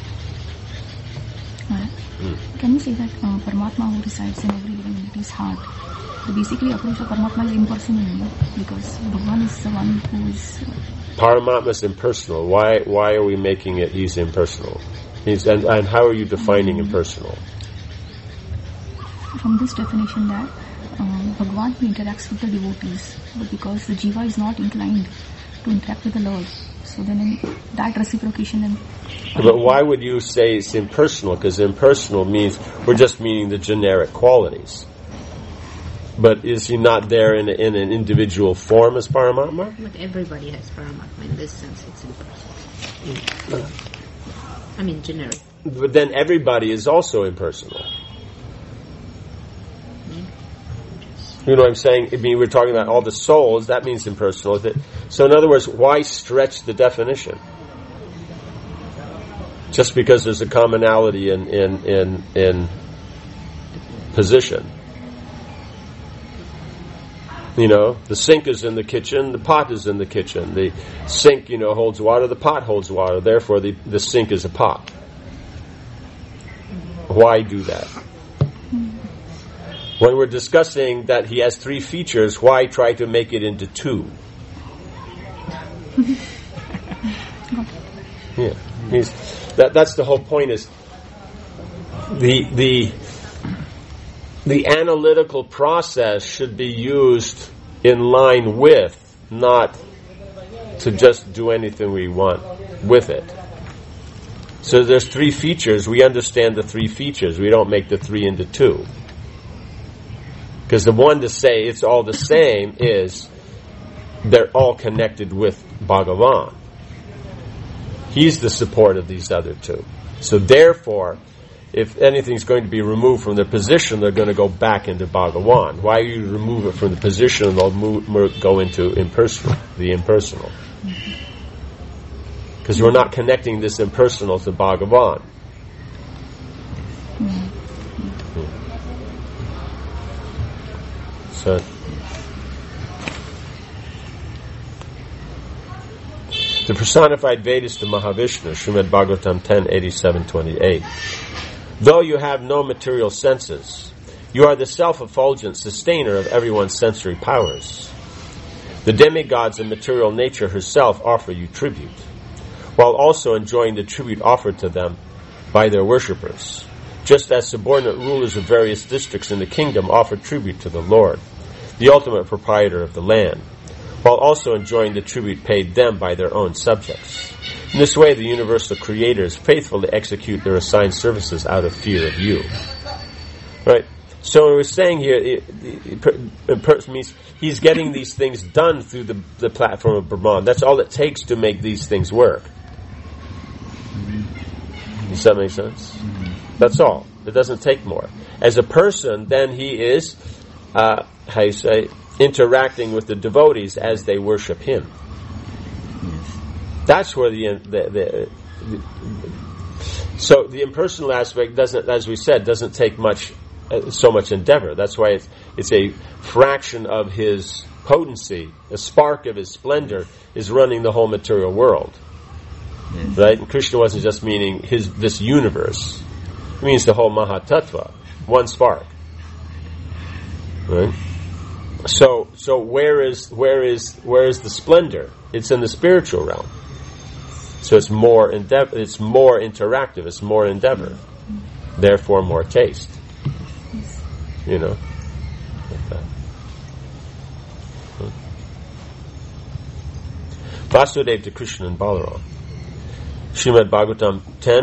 Can you say that Paramatma who resides in every living entity's heart, the basically approach of Paramatma is impersonal, because Bhagavan is the one who is... Paramatma is impersonal. Why are we making it he's impersonal? And how are you defining impersonal? From this definition that Bhagavan interacts with the devotees, but because the jiva is not inclined to interact with the Lord, so then in that reciprocation then... But why would you say it's impersonal? Because impersonal means we're just meaning the generic qualities. But is he not there in an individual form as Paramatma? But everybody has Paramatma. In this sense, it's impersonal. I mean, generic. But then everybody is also impersonal. You know what I'm saying? I mean, we're talking about all the souls. That means impersonal. So in other words, why stretch the definition? Just because there's a commonality in position. You know, the sink is in the kitchen, the pot is in the kitchen. The sink, you know, holds water, the pot holds water. Therefore, the sink is a pot. Why do that? When we're discussing that he has three features, why try to make it into two? Yeah, that's the whole point. Is the analytical process should be used in line with, not to just do anything we want with it. So there's three features. We understand the three features. We don't make the three into two. Because the one to say it's all the same is they're all connected with Bhagavan. He's the support of these other two. So therefore, if anything's going to be removed from their position, they're going to go back into Bhagavan. Why you remove it from the position and they'll go into the impersonal? Because we're not connecting this impersonal to Bhagavan. So, the personified Vedista Mahavishnu, Srimad Bhagavatam 10:87-28. Though you have no material senses, you are the self-effulgent sustainer of everyone's sensory powers. The demigods of material nature herself offer you tribute, while also enjoying the tribute offered to them by their worshippers, just as subordinate rulers of various districts in the kingdom offer tribute to the Lord, the ultimate proprietor of the land, while also enjoying the tribute paid them by their own subjects. In this way, the universal creators faithfully execute their assigned services out of fear of you. Right? So what we're saying here, it means he's getting these things done through the platform of Brahman. That's all it takes to make these things work. Does that make sense? That's all. It doesn't take more. As a person, then he is, interacting with the devotees as they worship him. That's where so the impersonal aspect doesn't, as we said, doesn't take so much endeavor. That's why it's a fraction of his potency, a spark of his splendor is running the whole material world. Yes. Right? And Krishna wasn't just meaning this universe. It means the whole Mahatattva, one spark. Right? So where is the splendor? It's in the spiritual realm. So it's more endeavor. It's more interactive. It's more endeavor. Therefore, more taste. You know. Like that. Vasudeva to Krishna and Balaram. Srimad Bhagavatam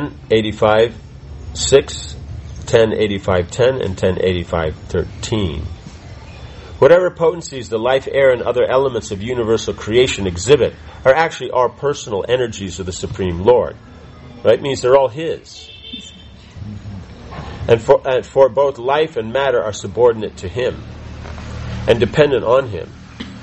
10:85-6, 10:85-10, and 10:85-13. Whatever potencies the life, air, and other elements of universal creation exhibit are actually our personal energies of the Supreme Lord. Right? It means they're all His. And for both life and matter are subordinate to Him and dependent on Him.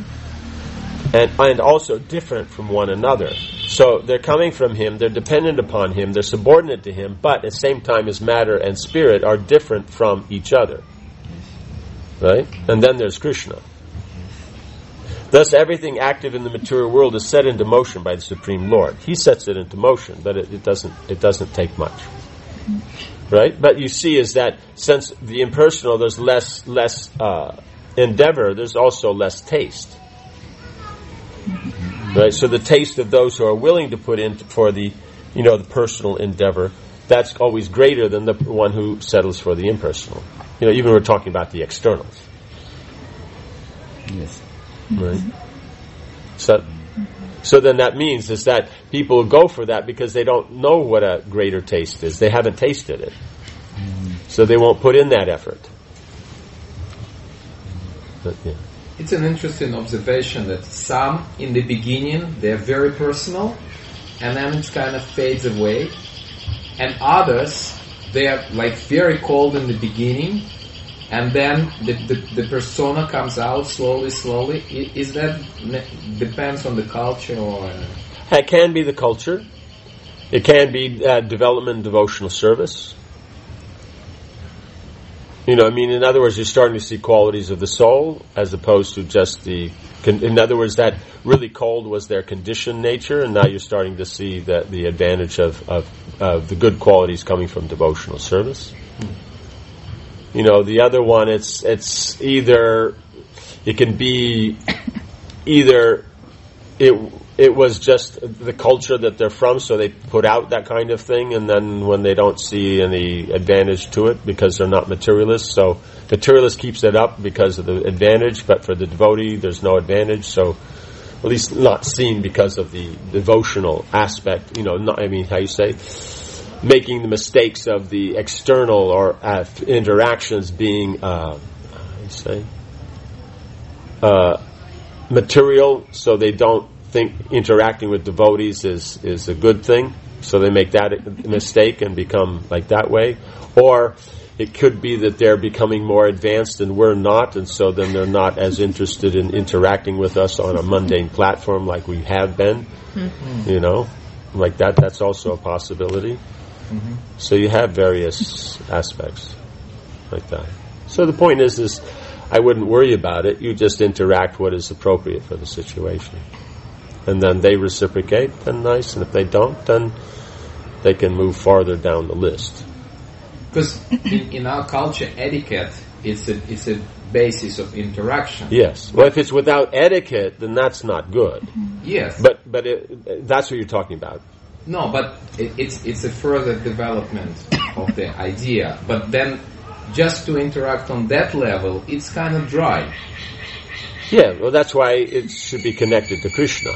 And also different from one another. So they're coming from Him, they're dependent upon Him, they're subordinate to Him, but at the same time as matter and spirit are different from each other. Right? And then there's Krishna. Thus everything active in the material world is set into motion by the Supreme Lord. He sets it into motion, but it doesn't take much. Right? But you see is that since the impersonal there's less endeavor, there's also less taste. Right? So the taste of those who are willing to put in for the personal endeavor, that's always greater than the one who settles for the impersonal. Even when we're talking about the externals. Yes. Right? So then that means is that people go for that because they don't know what a greater taste is. They haven't tasted it. So they won't put in that effort. But, yeah. It's an interesting observation that some, in the beginning, they're very personal, and then it kind of fades away. And others, they are like very cold in the beginning, and then the persona comes out slowly. Is that depends on the culture, or? It can be the culture. It can be development in devotional service. In other words, you're starting to see qualities of the soul as opposed to just in other words, that really cold was their conditioned nature, and now you're starting to see the advantage of the good qualities coming from devotional service. The other one, it can be either it was just the culture that they're from, so they put out that kind of thing, and then when they don't see any advantage to it because they're not materialists, so materialist keeps it up because of the advantage, but for the devotee there's no advantage, so at least not seen because of the devotional aspect, making the mistakes of the external or interactions being material, so they don't think interacting with devotees is a good thing. So they make that a mistake and become like that way. Or it could be that they're becoming more advanced and we're not, and so then they're not as interested in interacting with us on a mundane platform like we have been. You know, like that. That's also a possibility. So you have various aspects like that. So the point is I wouldn't worry about it. You just interact what is appropriate for the situation. And then they reciprocate, then nice. And if they don't, then they can move farther down the list. Because in our culture, etiquette it's a basis of interaction. Yes. Well, if it's without etiquette, then that's not good. Yes. But that's what you're talking about. No, but it's a further development of the idea. But then, just to interact on that level, it's kind of dry. Yeah. Well, that's why it should be connected to Krishna.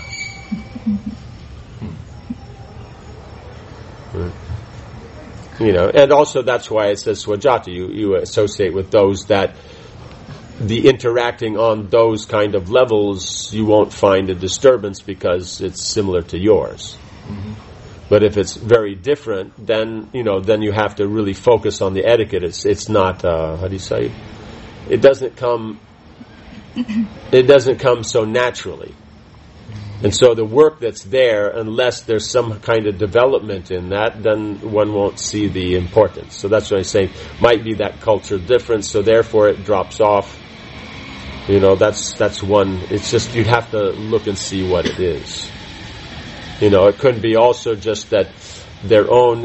Right. You know, and also that's why it says Swajata. You associate with those that the interacting on those kind of levels, you won't find a disturbance because it's similar to yours. But if it's very different, then you have to really focus on the etiquette. It's not how do you say? It doesn't come so naturally. And so the work that's there, unless there's some kind of development in that, then one won't see the importance. So that's what I'm saying. Might be that culture difference, so therefore it drops off. You know, that's one. It's just you'd have to look and see what it is. You know, it couldn't be also just that their own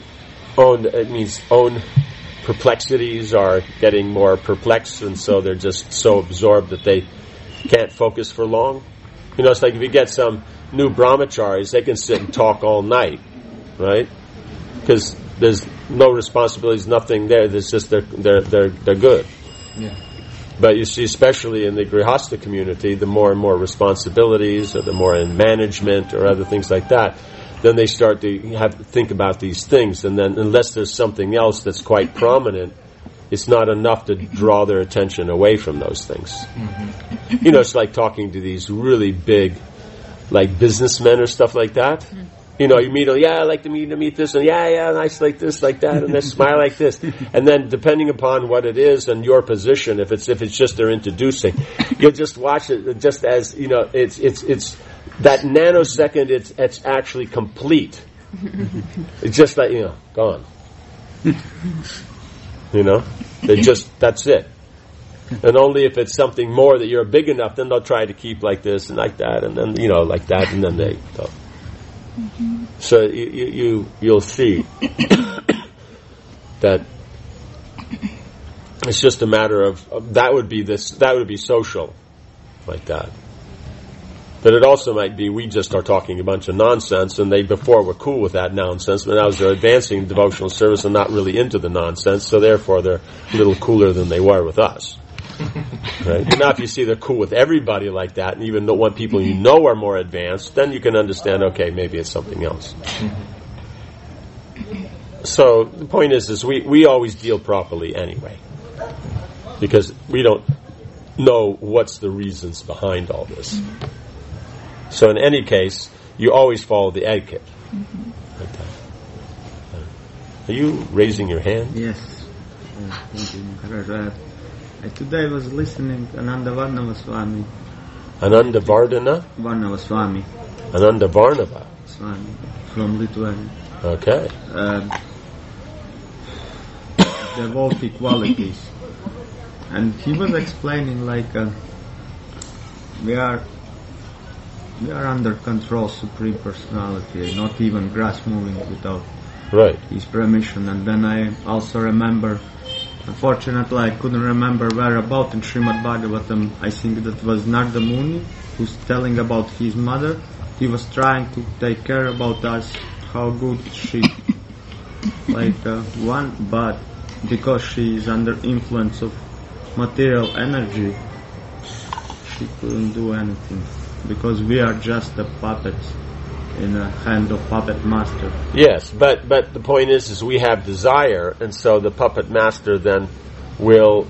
perplexities are getting more perplexed, and so they're just so absorbed that they can't focus for long. You know, it's like if you get some new brahmacharis, they can sit and talk all night, right? Because there's no responsibilities, nothing there. There's just they're good. Yeah. But you see, especially in the grihastha community, the more and more responsibilities, or the more in management or other things like that, then they start to have to think about these things. And then, unless there's something else that's quite prominent, it's not enough to draw their attention away from those things. You know, it's like talking to these really big, like businessmen or stuff like that. You know, you meet them, yeah, I like to meet this, and yeah, nice like this, like that, and they smile like this. And then, depending upon what it is and your position, if it's just they're introducing, you'll just watch it just as, you know, it's that nanosecond, it's actually complete. It's just like, you know, gone. You know, that's it. And only if it's something more that you're big enough, then they'll try to keep like this and like that, and then, you know, like that, and then they go. So you'll see that it's just a matter of that would be social, like that. But it also might be we just are talking a bunch of nonsense, and they before were cool with that nonsense, but now as they're advancing devotional service and not really into the nonsense, so therefore they're a little cooler than they were with us. Right? And now if you see they're cool with everybody like that, and even one people you know are more advanced, then you can understand, okay, maybe it's something else. So the point is we always deal properly anyway, because we don't know what's the reasons behind all this. So in any case, you always follow the etiquette. Like that. Are you raising your hand? Yes. Thank you, Maharaj. Today I was listening to Ananda Varnava Swami. Ananda Vardhana? Varnava Swami. Ananda Varnava Swami from Lithuania. Okay. Devotee qualities. And he was explaining like we are under control, Supreme Personality, not even grass moving without his permission. And then I also remember, unfortunately I couldn't remember where about in Srimad Bhagavatam, I think that was Narada Muni who's telling about his mother. He was trying to take care about us, how good she but because she is under influence of material energy, she couldn't do anything, because we are just the puppets in the hand of puppet master. Yes, but the point is we have desire, and so the puppet master then will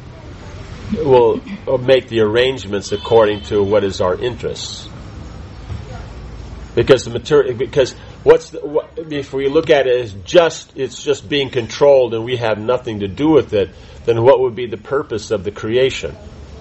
make the arrangements according to what is our interests. Because if we look at it as it's just being controlled and we have nothing to do with it, then what would be the purpose of the creation?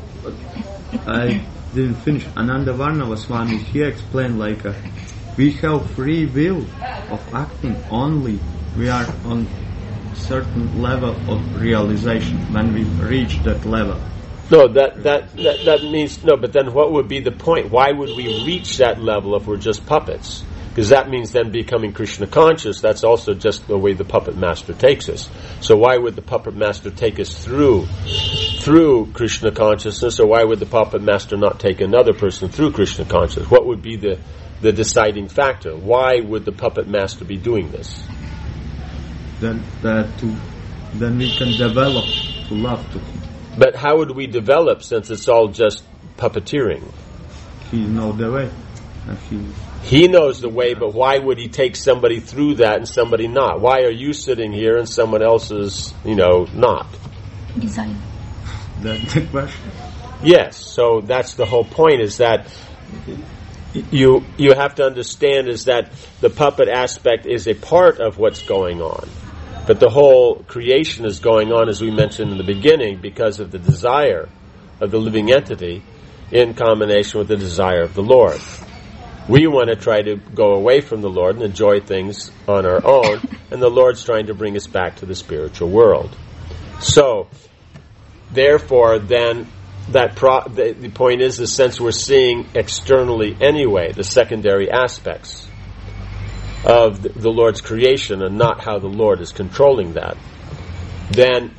I didn't finish. Ananda Varnava Swami, he explained we have free will of acting only. We are on certain level of realization when we reach that level. No, that means no. But then, what would be the point? Why would we reach that level if we're just puppets? Because that means then becoming Krishna conscious. That's also just the way the puppet master takes us. So why would the puppet master take us through Krishna consciousness, or why would the puppet master not take another person through Krishna consciousness? What would be the deciding factor? Why would the puppet master be doing this? Then we can develop to love to him. But how would we develop since it's all just puppeteering? He knows the way. He knows the way, but why would he take somebody through that and somebody not? Why are you sitting here and someone else is, not? Desire. That's the question. Yes, so that's the whole point, is that you have to understand is that the puppet aspect is a part of what's going on. But the whole creation is going on, as we mentioned in the beginning, because of the desire of the living entity in combination with the desire of the Lord. We want to try to go away from the Lord and enjoy things on our own, and the Lord's trying to bring us back to the spiritual world. So, therefore, then, the point is, since we're seeing externally anyway, the secondary aspects of the Lord's creation and not how the Lord is controlling that, then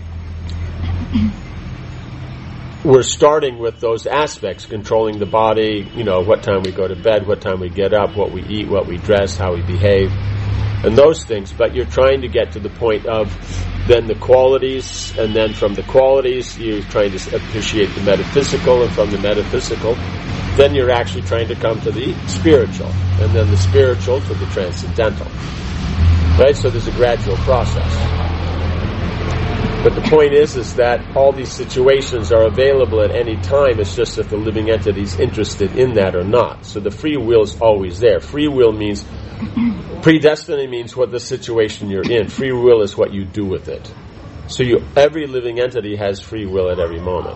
we're starting with those aspects, controlling the body, what time we go to bed, what time we get up, what we eat, what we dress, how we behave, and those things. But you're trying to get to the point of then the qualities, and then from the qualities you're trying to appreciate the metaphysical, and from the metaphysical then you're actually trying to come to the spiritual, and then the spiritual to the transcendental. Right? So there's a gradual process. But the point is that all these situations are available at any time. It's just if the living entity is interested in that or not. So the free will is always there. Free will means, predestiny means what the situation you're in. Free will is what you do with it. So every living entity has free will at every moment.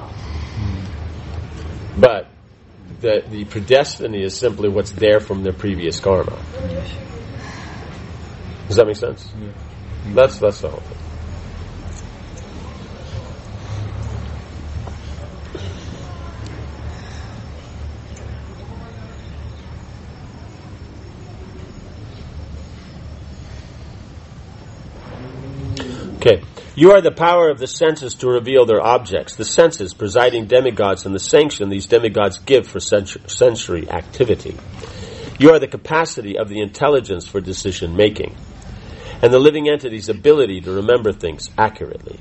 But the predestiny is simply what's there from their previous karma. Does that make sense? Yeah. That's the whole thing. Okay. You are the power of the senses to reveal their objects. The senses, presiding demigods, and the sanction these demigods give for sensory activity. You are the capacity of the intelligence for decision making, and the living entity's ability to remember things accurately.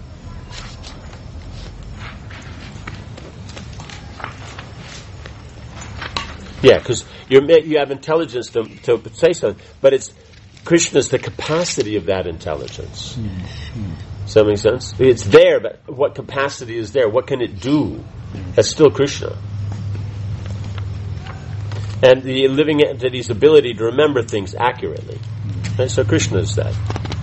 Yeah, because you have intelligence to say something, but it's Krishna's the capacity of that intelligence. Does that make sense? It's there, but what capacity is there? What can it do? That's still Krishna. And the living entity's ability to remember things accurately. And so Krishna is that.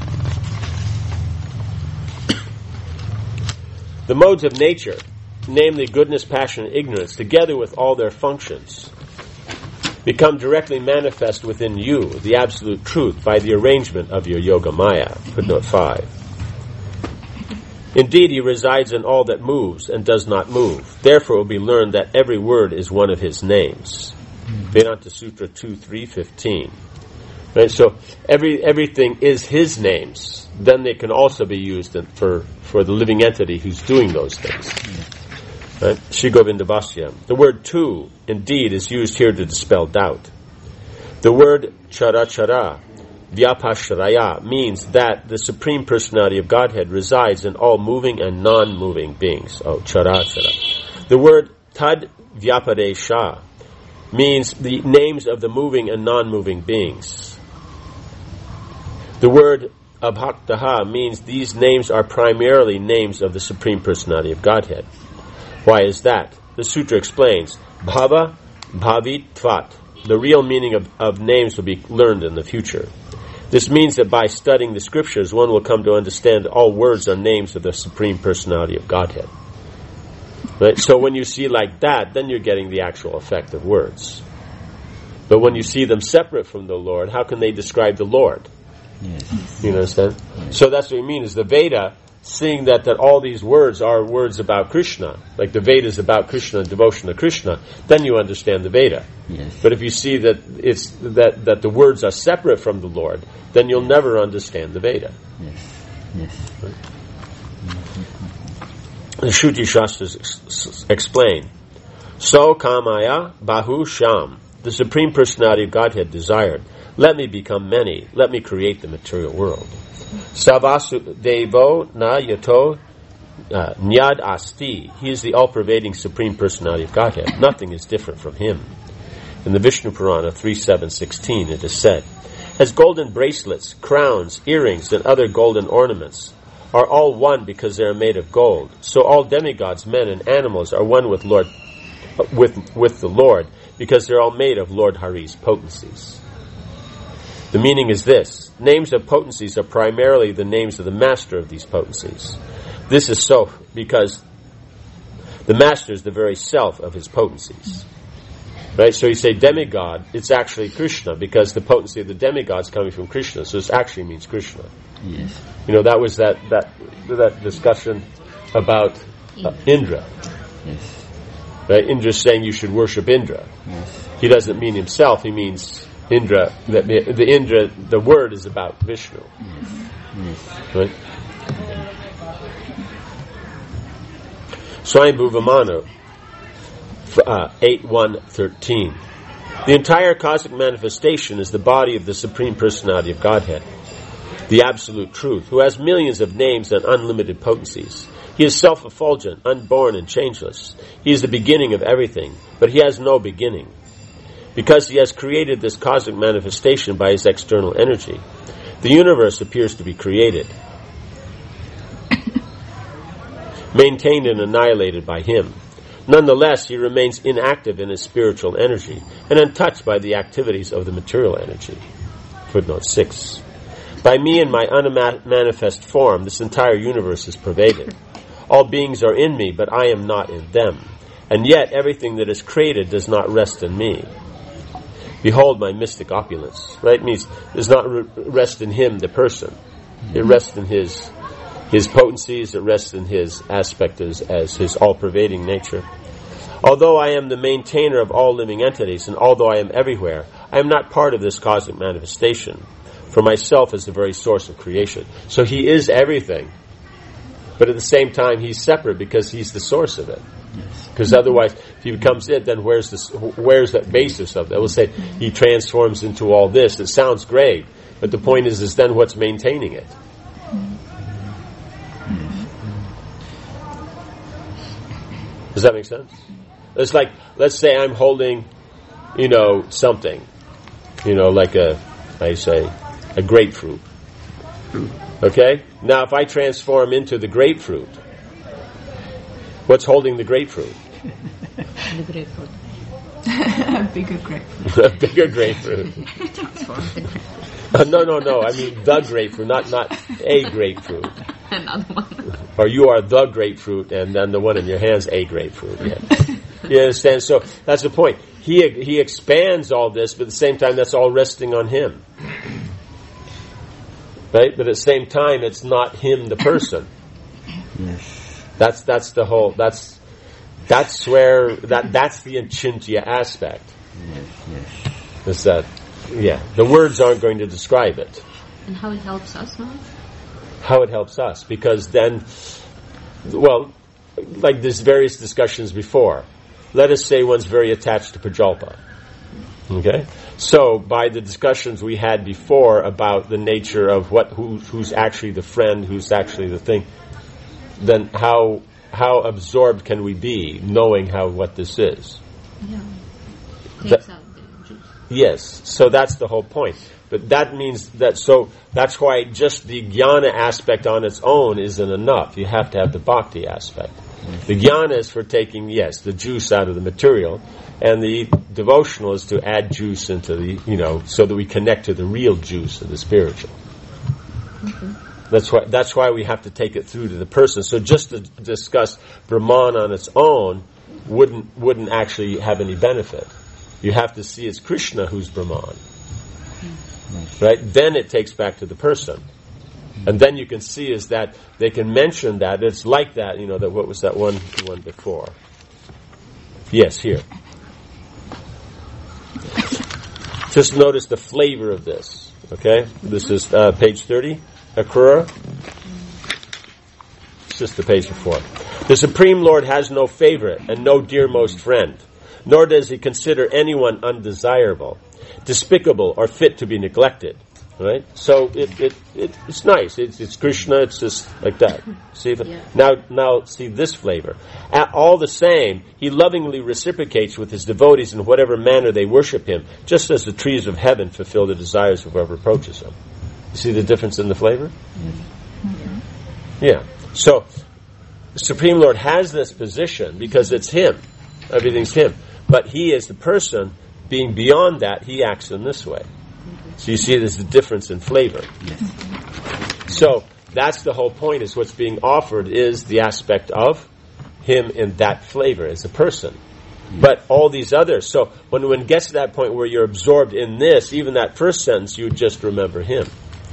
The modes of nature, namely goodness, passion, and ignorance, together with all their functions, become directly manifest within you, the absolute truth, by the arrangement of your Yoga Maya. Footnote 5. Indeed, he resides in all that moves and does not move. Therefore it will be learned that every word is one of his names. Vedanta Sutra 2.3.15. Right? So everything is his names. Then they can also be used for the living entity who's doing those things. Right? Sri Govinda Bhasya. The word tu, indeed, is used here to dispel doubt. The word chara, vyapashraya, means that the Supreme Personality of Godhead resides in all moving and non-moving beings. Oh, chara. The word tad vyapadesha means the names of the moving and non-moving beings. The word abhaktaha means these names are primarily names of the Supreme Personality of Godhead. Why is that? The sutra explains, bhava bhavitvat the real meaning of names will be learned in the future. This means that by studying the scriptures, one will come to understand all words are names of the Supreme Personality of Godhead. Right? So when you see like that, then you're getting the actual effect of words. But when you see them separate from the Lord, how can they describe the Lord? Yes. You understand? Yes. So that's what we mean, is the Veda, seeing that all these words are words about Krishna, like the Veda is about Krishna and devotion to Krishna, then you understand the Veda. Yes. But if you see that it's that the words are separate from the Lord, then you'll never understand the Veda. Yes. Yes. The Shruti Shastras explain, So Kamaya Bahu Sham, the Supreme Personality of Godhead desired, let me become many, let me create the material world. Savasu Devo Na Yato Nyad Asti, he is the all-pervading Supreme Personality of Godhead. Nothing is different from him. In the Vishnu Purana 3.7.16 it is said, as golden bracelets, crowns, earrings, and other golden ornaments are all one because they are made of gold, so all demigods, men, and animals are one with the Lord because they're all made of Lord Hari's potencies. The meaning is this: names of potencies are primarily the names of the master of these potencies. This is so because the master is the very self of his potencies. Right? So you say demigod, it's actually Krishna, because the potency of the demigod is coming from Krishna, so it actually means Krishna. Yes. That was that discussion about Indra. Yes. Right? Indra's saying you should worship Indra. Yes. He doesn't mean himself, he means Indra. The word is about Vishnu. Yes. Right? Swayambhu Vamana 8.1.13. The entire cosmic manifestation is the body of the Supreme Personality of Godhead, the Absolute Truth, who has millions of names and unlimited potencies. He is self-effulgent, unborn, and changeless. He is the beginning of everything, but he has no beginning. Because he has created this cosmic manifestation by his external energy, the universe appears to be created, maintained and annihilated by him. Nonetheless, he remains inactive in his spiritual energy and untouched by the activities of the material energy. Footnote 6. By me in my unmanifest form, this entire universe is pervaded. All beings are in me, but I am not in them. And yet, everything that is created does not rest in me. Behold my mystic opulence. Right? It means it does not rest in him, the person. It rests in his potencies, it rests in his aspect as his all-pervading nature. Although I am the maintainer of all living entities, and although I am everywhere, I am not part of this cosmic manifestation, for myself is the very source of creation. So he is everything, but at the same time he's separate because he's the source of it. Because otherwise, if he becomes it, then where's the basis of that? We'll say he transforms into all this. It sounds great, but the point is then what's maintaining it? Does that make sense? It's like, let's say I'm holding, something, like a grapefruit. Okay? Now, if I transform into the grapefruit, what's holding the grapefruit? The grapefruit. A bigger grapefruit. A bigger grapefruit. No. I mean the grapefruit, not a grapefruit. Another one. Or you are the grapefruit, and then the one in your hand's a grapefruit. Yeah. You understand? So that's the point. He expands all this, but at the same time, that's all resting on him. Right? But at the same time, it's not him, the person. Yes. That's the whole. That's where that's the Achintya aspect. Yes. Is that? Yeah. The words aren't going to describe it. And how it helps us now? How it helps us, because then, like there's various discussions before. Let us say one's very attached to Prajalpa. Okay? So, by the discussions we had before about the nature of who's actually the friend, who's actually the thing, then how absorbed can we be knowing what this is? Yeah. Takes out the juice. Yes. So that's the whole point. But that means that's why just the jnana aspect on its own isn't enough. You have to have the bhakti aspect. The jnana is for taking, the juice out of the material, and the devotional is to add juice into the, so that we connect to the real juice of the spiritual. That's why we have to take it through to the person. So just to discuss Brahman on its own wouldn't actually have any benefit. You have to see it's Krishna who's Brahman. Right? Then it takes back to the person. And then you can see is that they can mention that. It's like that, that what was that one before? Yes, here. Just notice the flavor of this. Okay? This is page 30. Akrura. It's just the page before. The Supreme Lord has no favorite and no dearmost friend, nor does he consider anyone undesirable, despicable, or fit to be neglected. Right? So it's nice. It's Krishna. It's just like that. See? Now see this flavor. All the same, he lovingly reciprocates with his devotees in whatever manner they worship him, just as the trees of heaven fulfill the desires of whoever approaches him. You see the difference in the flavor? Mm-hmm. Yeah. So the Supreme Lord has this position because it's him. Everything's him. But he is the person being beyond that. He acts in this way. So you see there's a difference in flavor. Yes. So that's the whole point, is what's being offered is the aspect of him in that flavor as a person. But all these others, so when it gets to that point where you're absorbed in this, even that first sentence, you just remember him.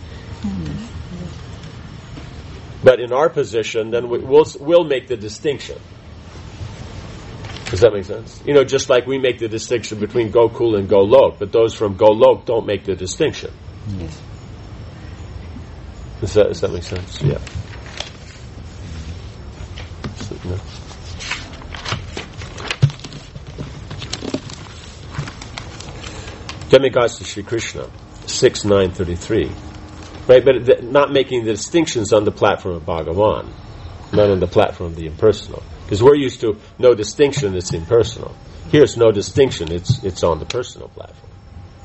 But in our position, then we'll make the distinction. Does that make sense? Just like we make the distinction between Gokul and Golok, but those from Golok don't make the distinction. Yes. Does that make sense? Yeah. No. Demigods to Sri Krishna, 6:933. Right, but not making the distinctions on the platform of Bhagavan, not on the platform of the impersonal. Because we're used to no distinction, it's impersonal. Here it's no distinction, it's on the personal platform.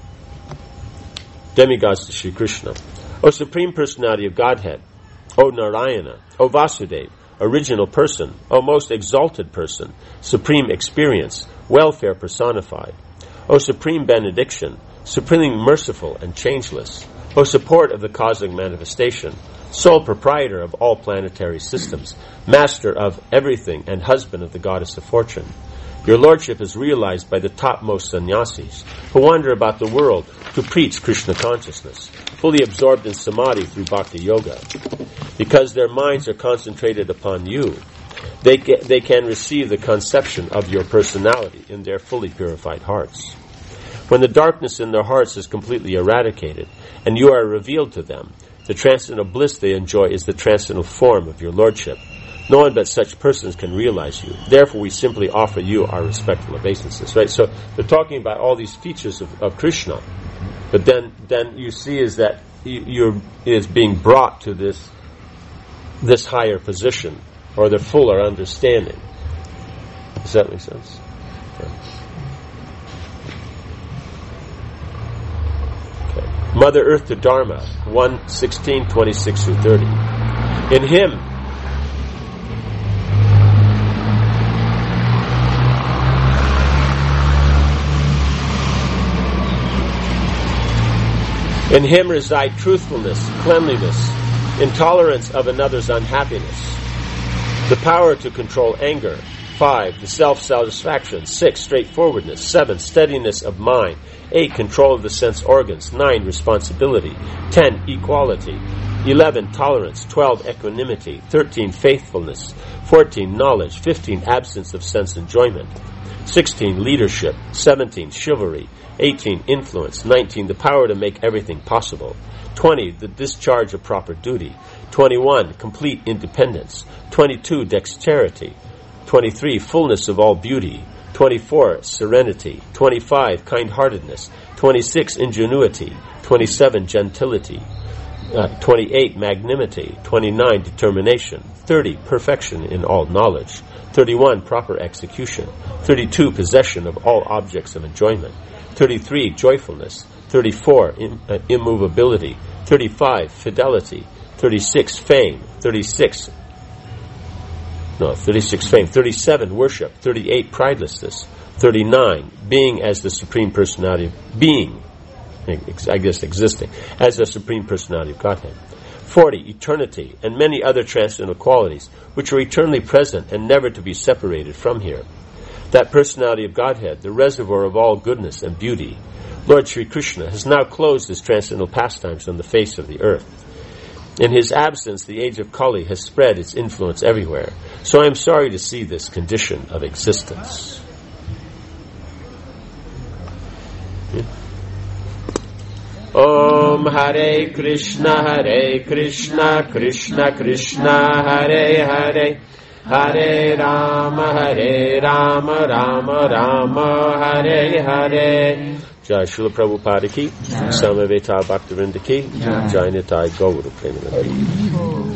Demigods to Sri Krishna. O Supreme Personality of Godhead, O Narayana, O Vasudeva, original person, O most exalted person, supreme experience, welfare personified. O Supreme Benediction, supremely merciful and changeless. O support of the cosmic manifestation, sole proprietor of all planetary systems, master of everything and husband of the goddess of fortune. Your lordship is realized by the topmost sannyasis who wander about the world to preach Krishna consciousness, fully absorbed in samadhi through bhakti yoga. Because their minds are concentrated upon you, they can receive the conception of your personality in their fully purified hearts. When the darkness in their hearts is completely eradicated and you are revealed to them, the transcendental bliss they enjoy is the transcendental form of your lordship. No one but such persons can realize you. Therefore, we simply offer you our respectful obeisances. Right? So they're talking about all these features of Krishna, but then you see is that is being brought to this higher position or the fuller understanding. Does that make sense? Mother Earth to Dharma, 1:16:26-30. In him reside truthfulness, cleanliness, intolerance of another's unhappiness, the power to control anger, 5, the self-satisfaction, 6, straightforwardness, 7, steadiness of mind, 8, control of the sense organs, 9, responsibility, 10, equality, 11, tolerance, 12, equanimity, 13, faithfulness, 14, knowledge, 15, absence of sense enjoyment, 16, leadership, 17, chivalry, 18, influence, 19, the power to make everything possible, 20, the discharge of proper duty, 21, complete independence, 22, dexterity, 23, fullness of all beauty, 24, serenity, 25, kind-heartedness, 26, ingenuity, 27, gentility, 28, magnanimity, 29, determination, 30, perfection in all knowledge, 31, proper execution, 32, possession of all objects of enjoyment, 33, joyfulness, 34, immovability, 35, fidelity, 36, fame, 37, worship, 38, pridelessness, 39. Being as the Supreme Personality, existing, as the Supreme Personality of Godhead. 40. Eternity, and many other transcendental qualities, which are eternally present and never to be separated from here. That Personality of Godhead, the reservoir of all goodness and beauty, Lord Sri Krishna, has now closed his transcendental pastimes on the face of the earth. In his absence, the age of Kali has spread its influence everywhere. So I am sorry to see this condition of existence. Om Hare Krishna, Krishna Krishna, Hare Hare, Hare Rama, Rama Rama, Hare Hare. Jai Srila Prabhupada ki, Samaveta Bhaktivinoda ki, Jai Nitai Gauru Premanandi.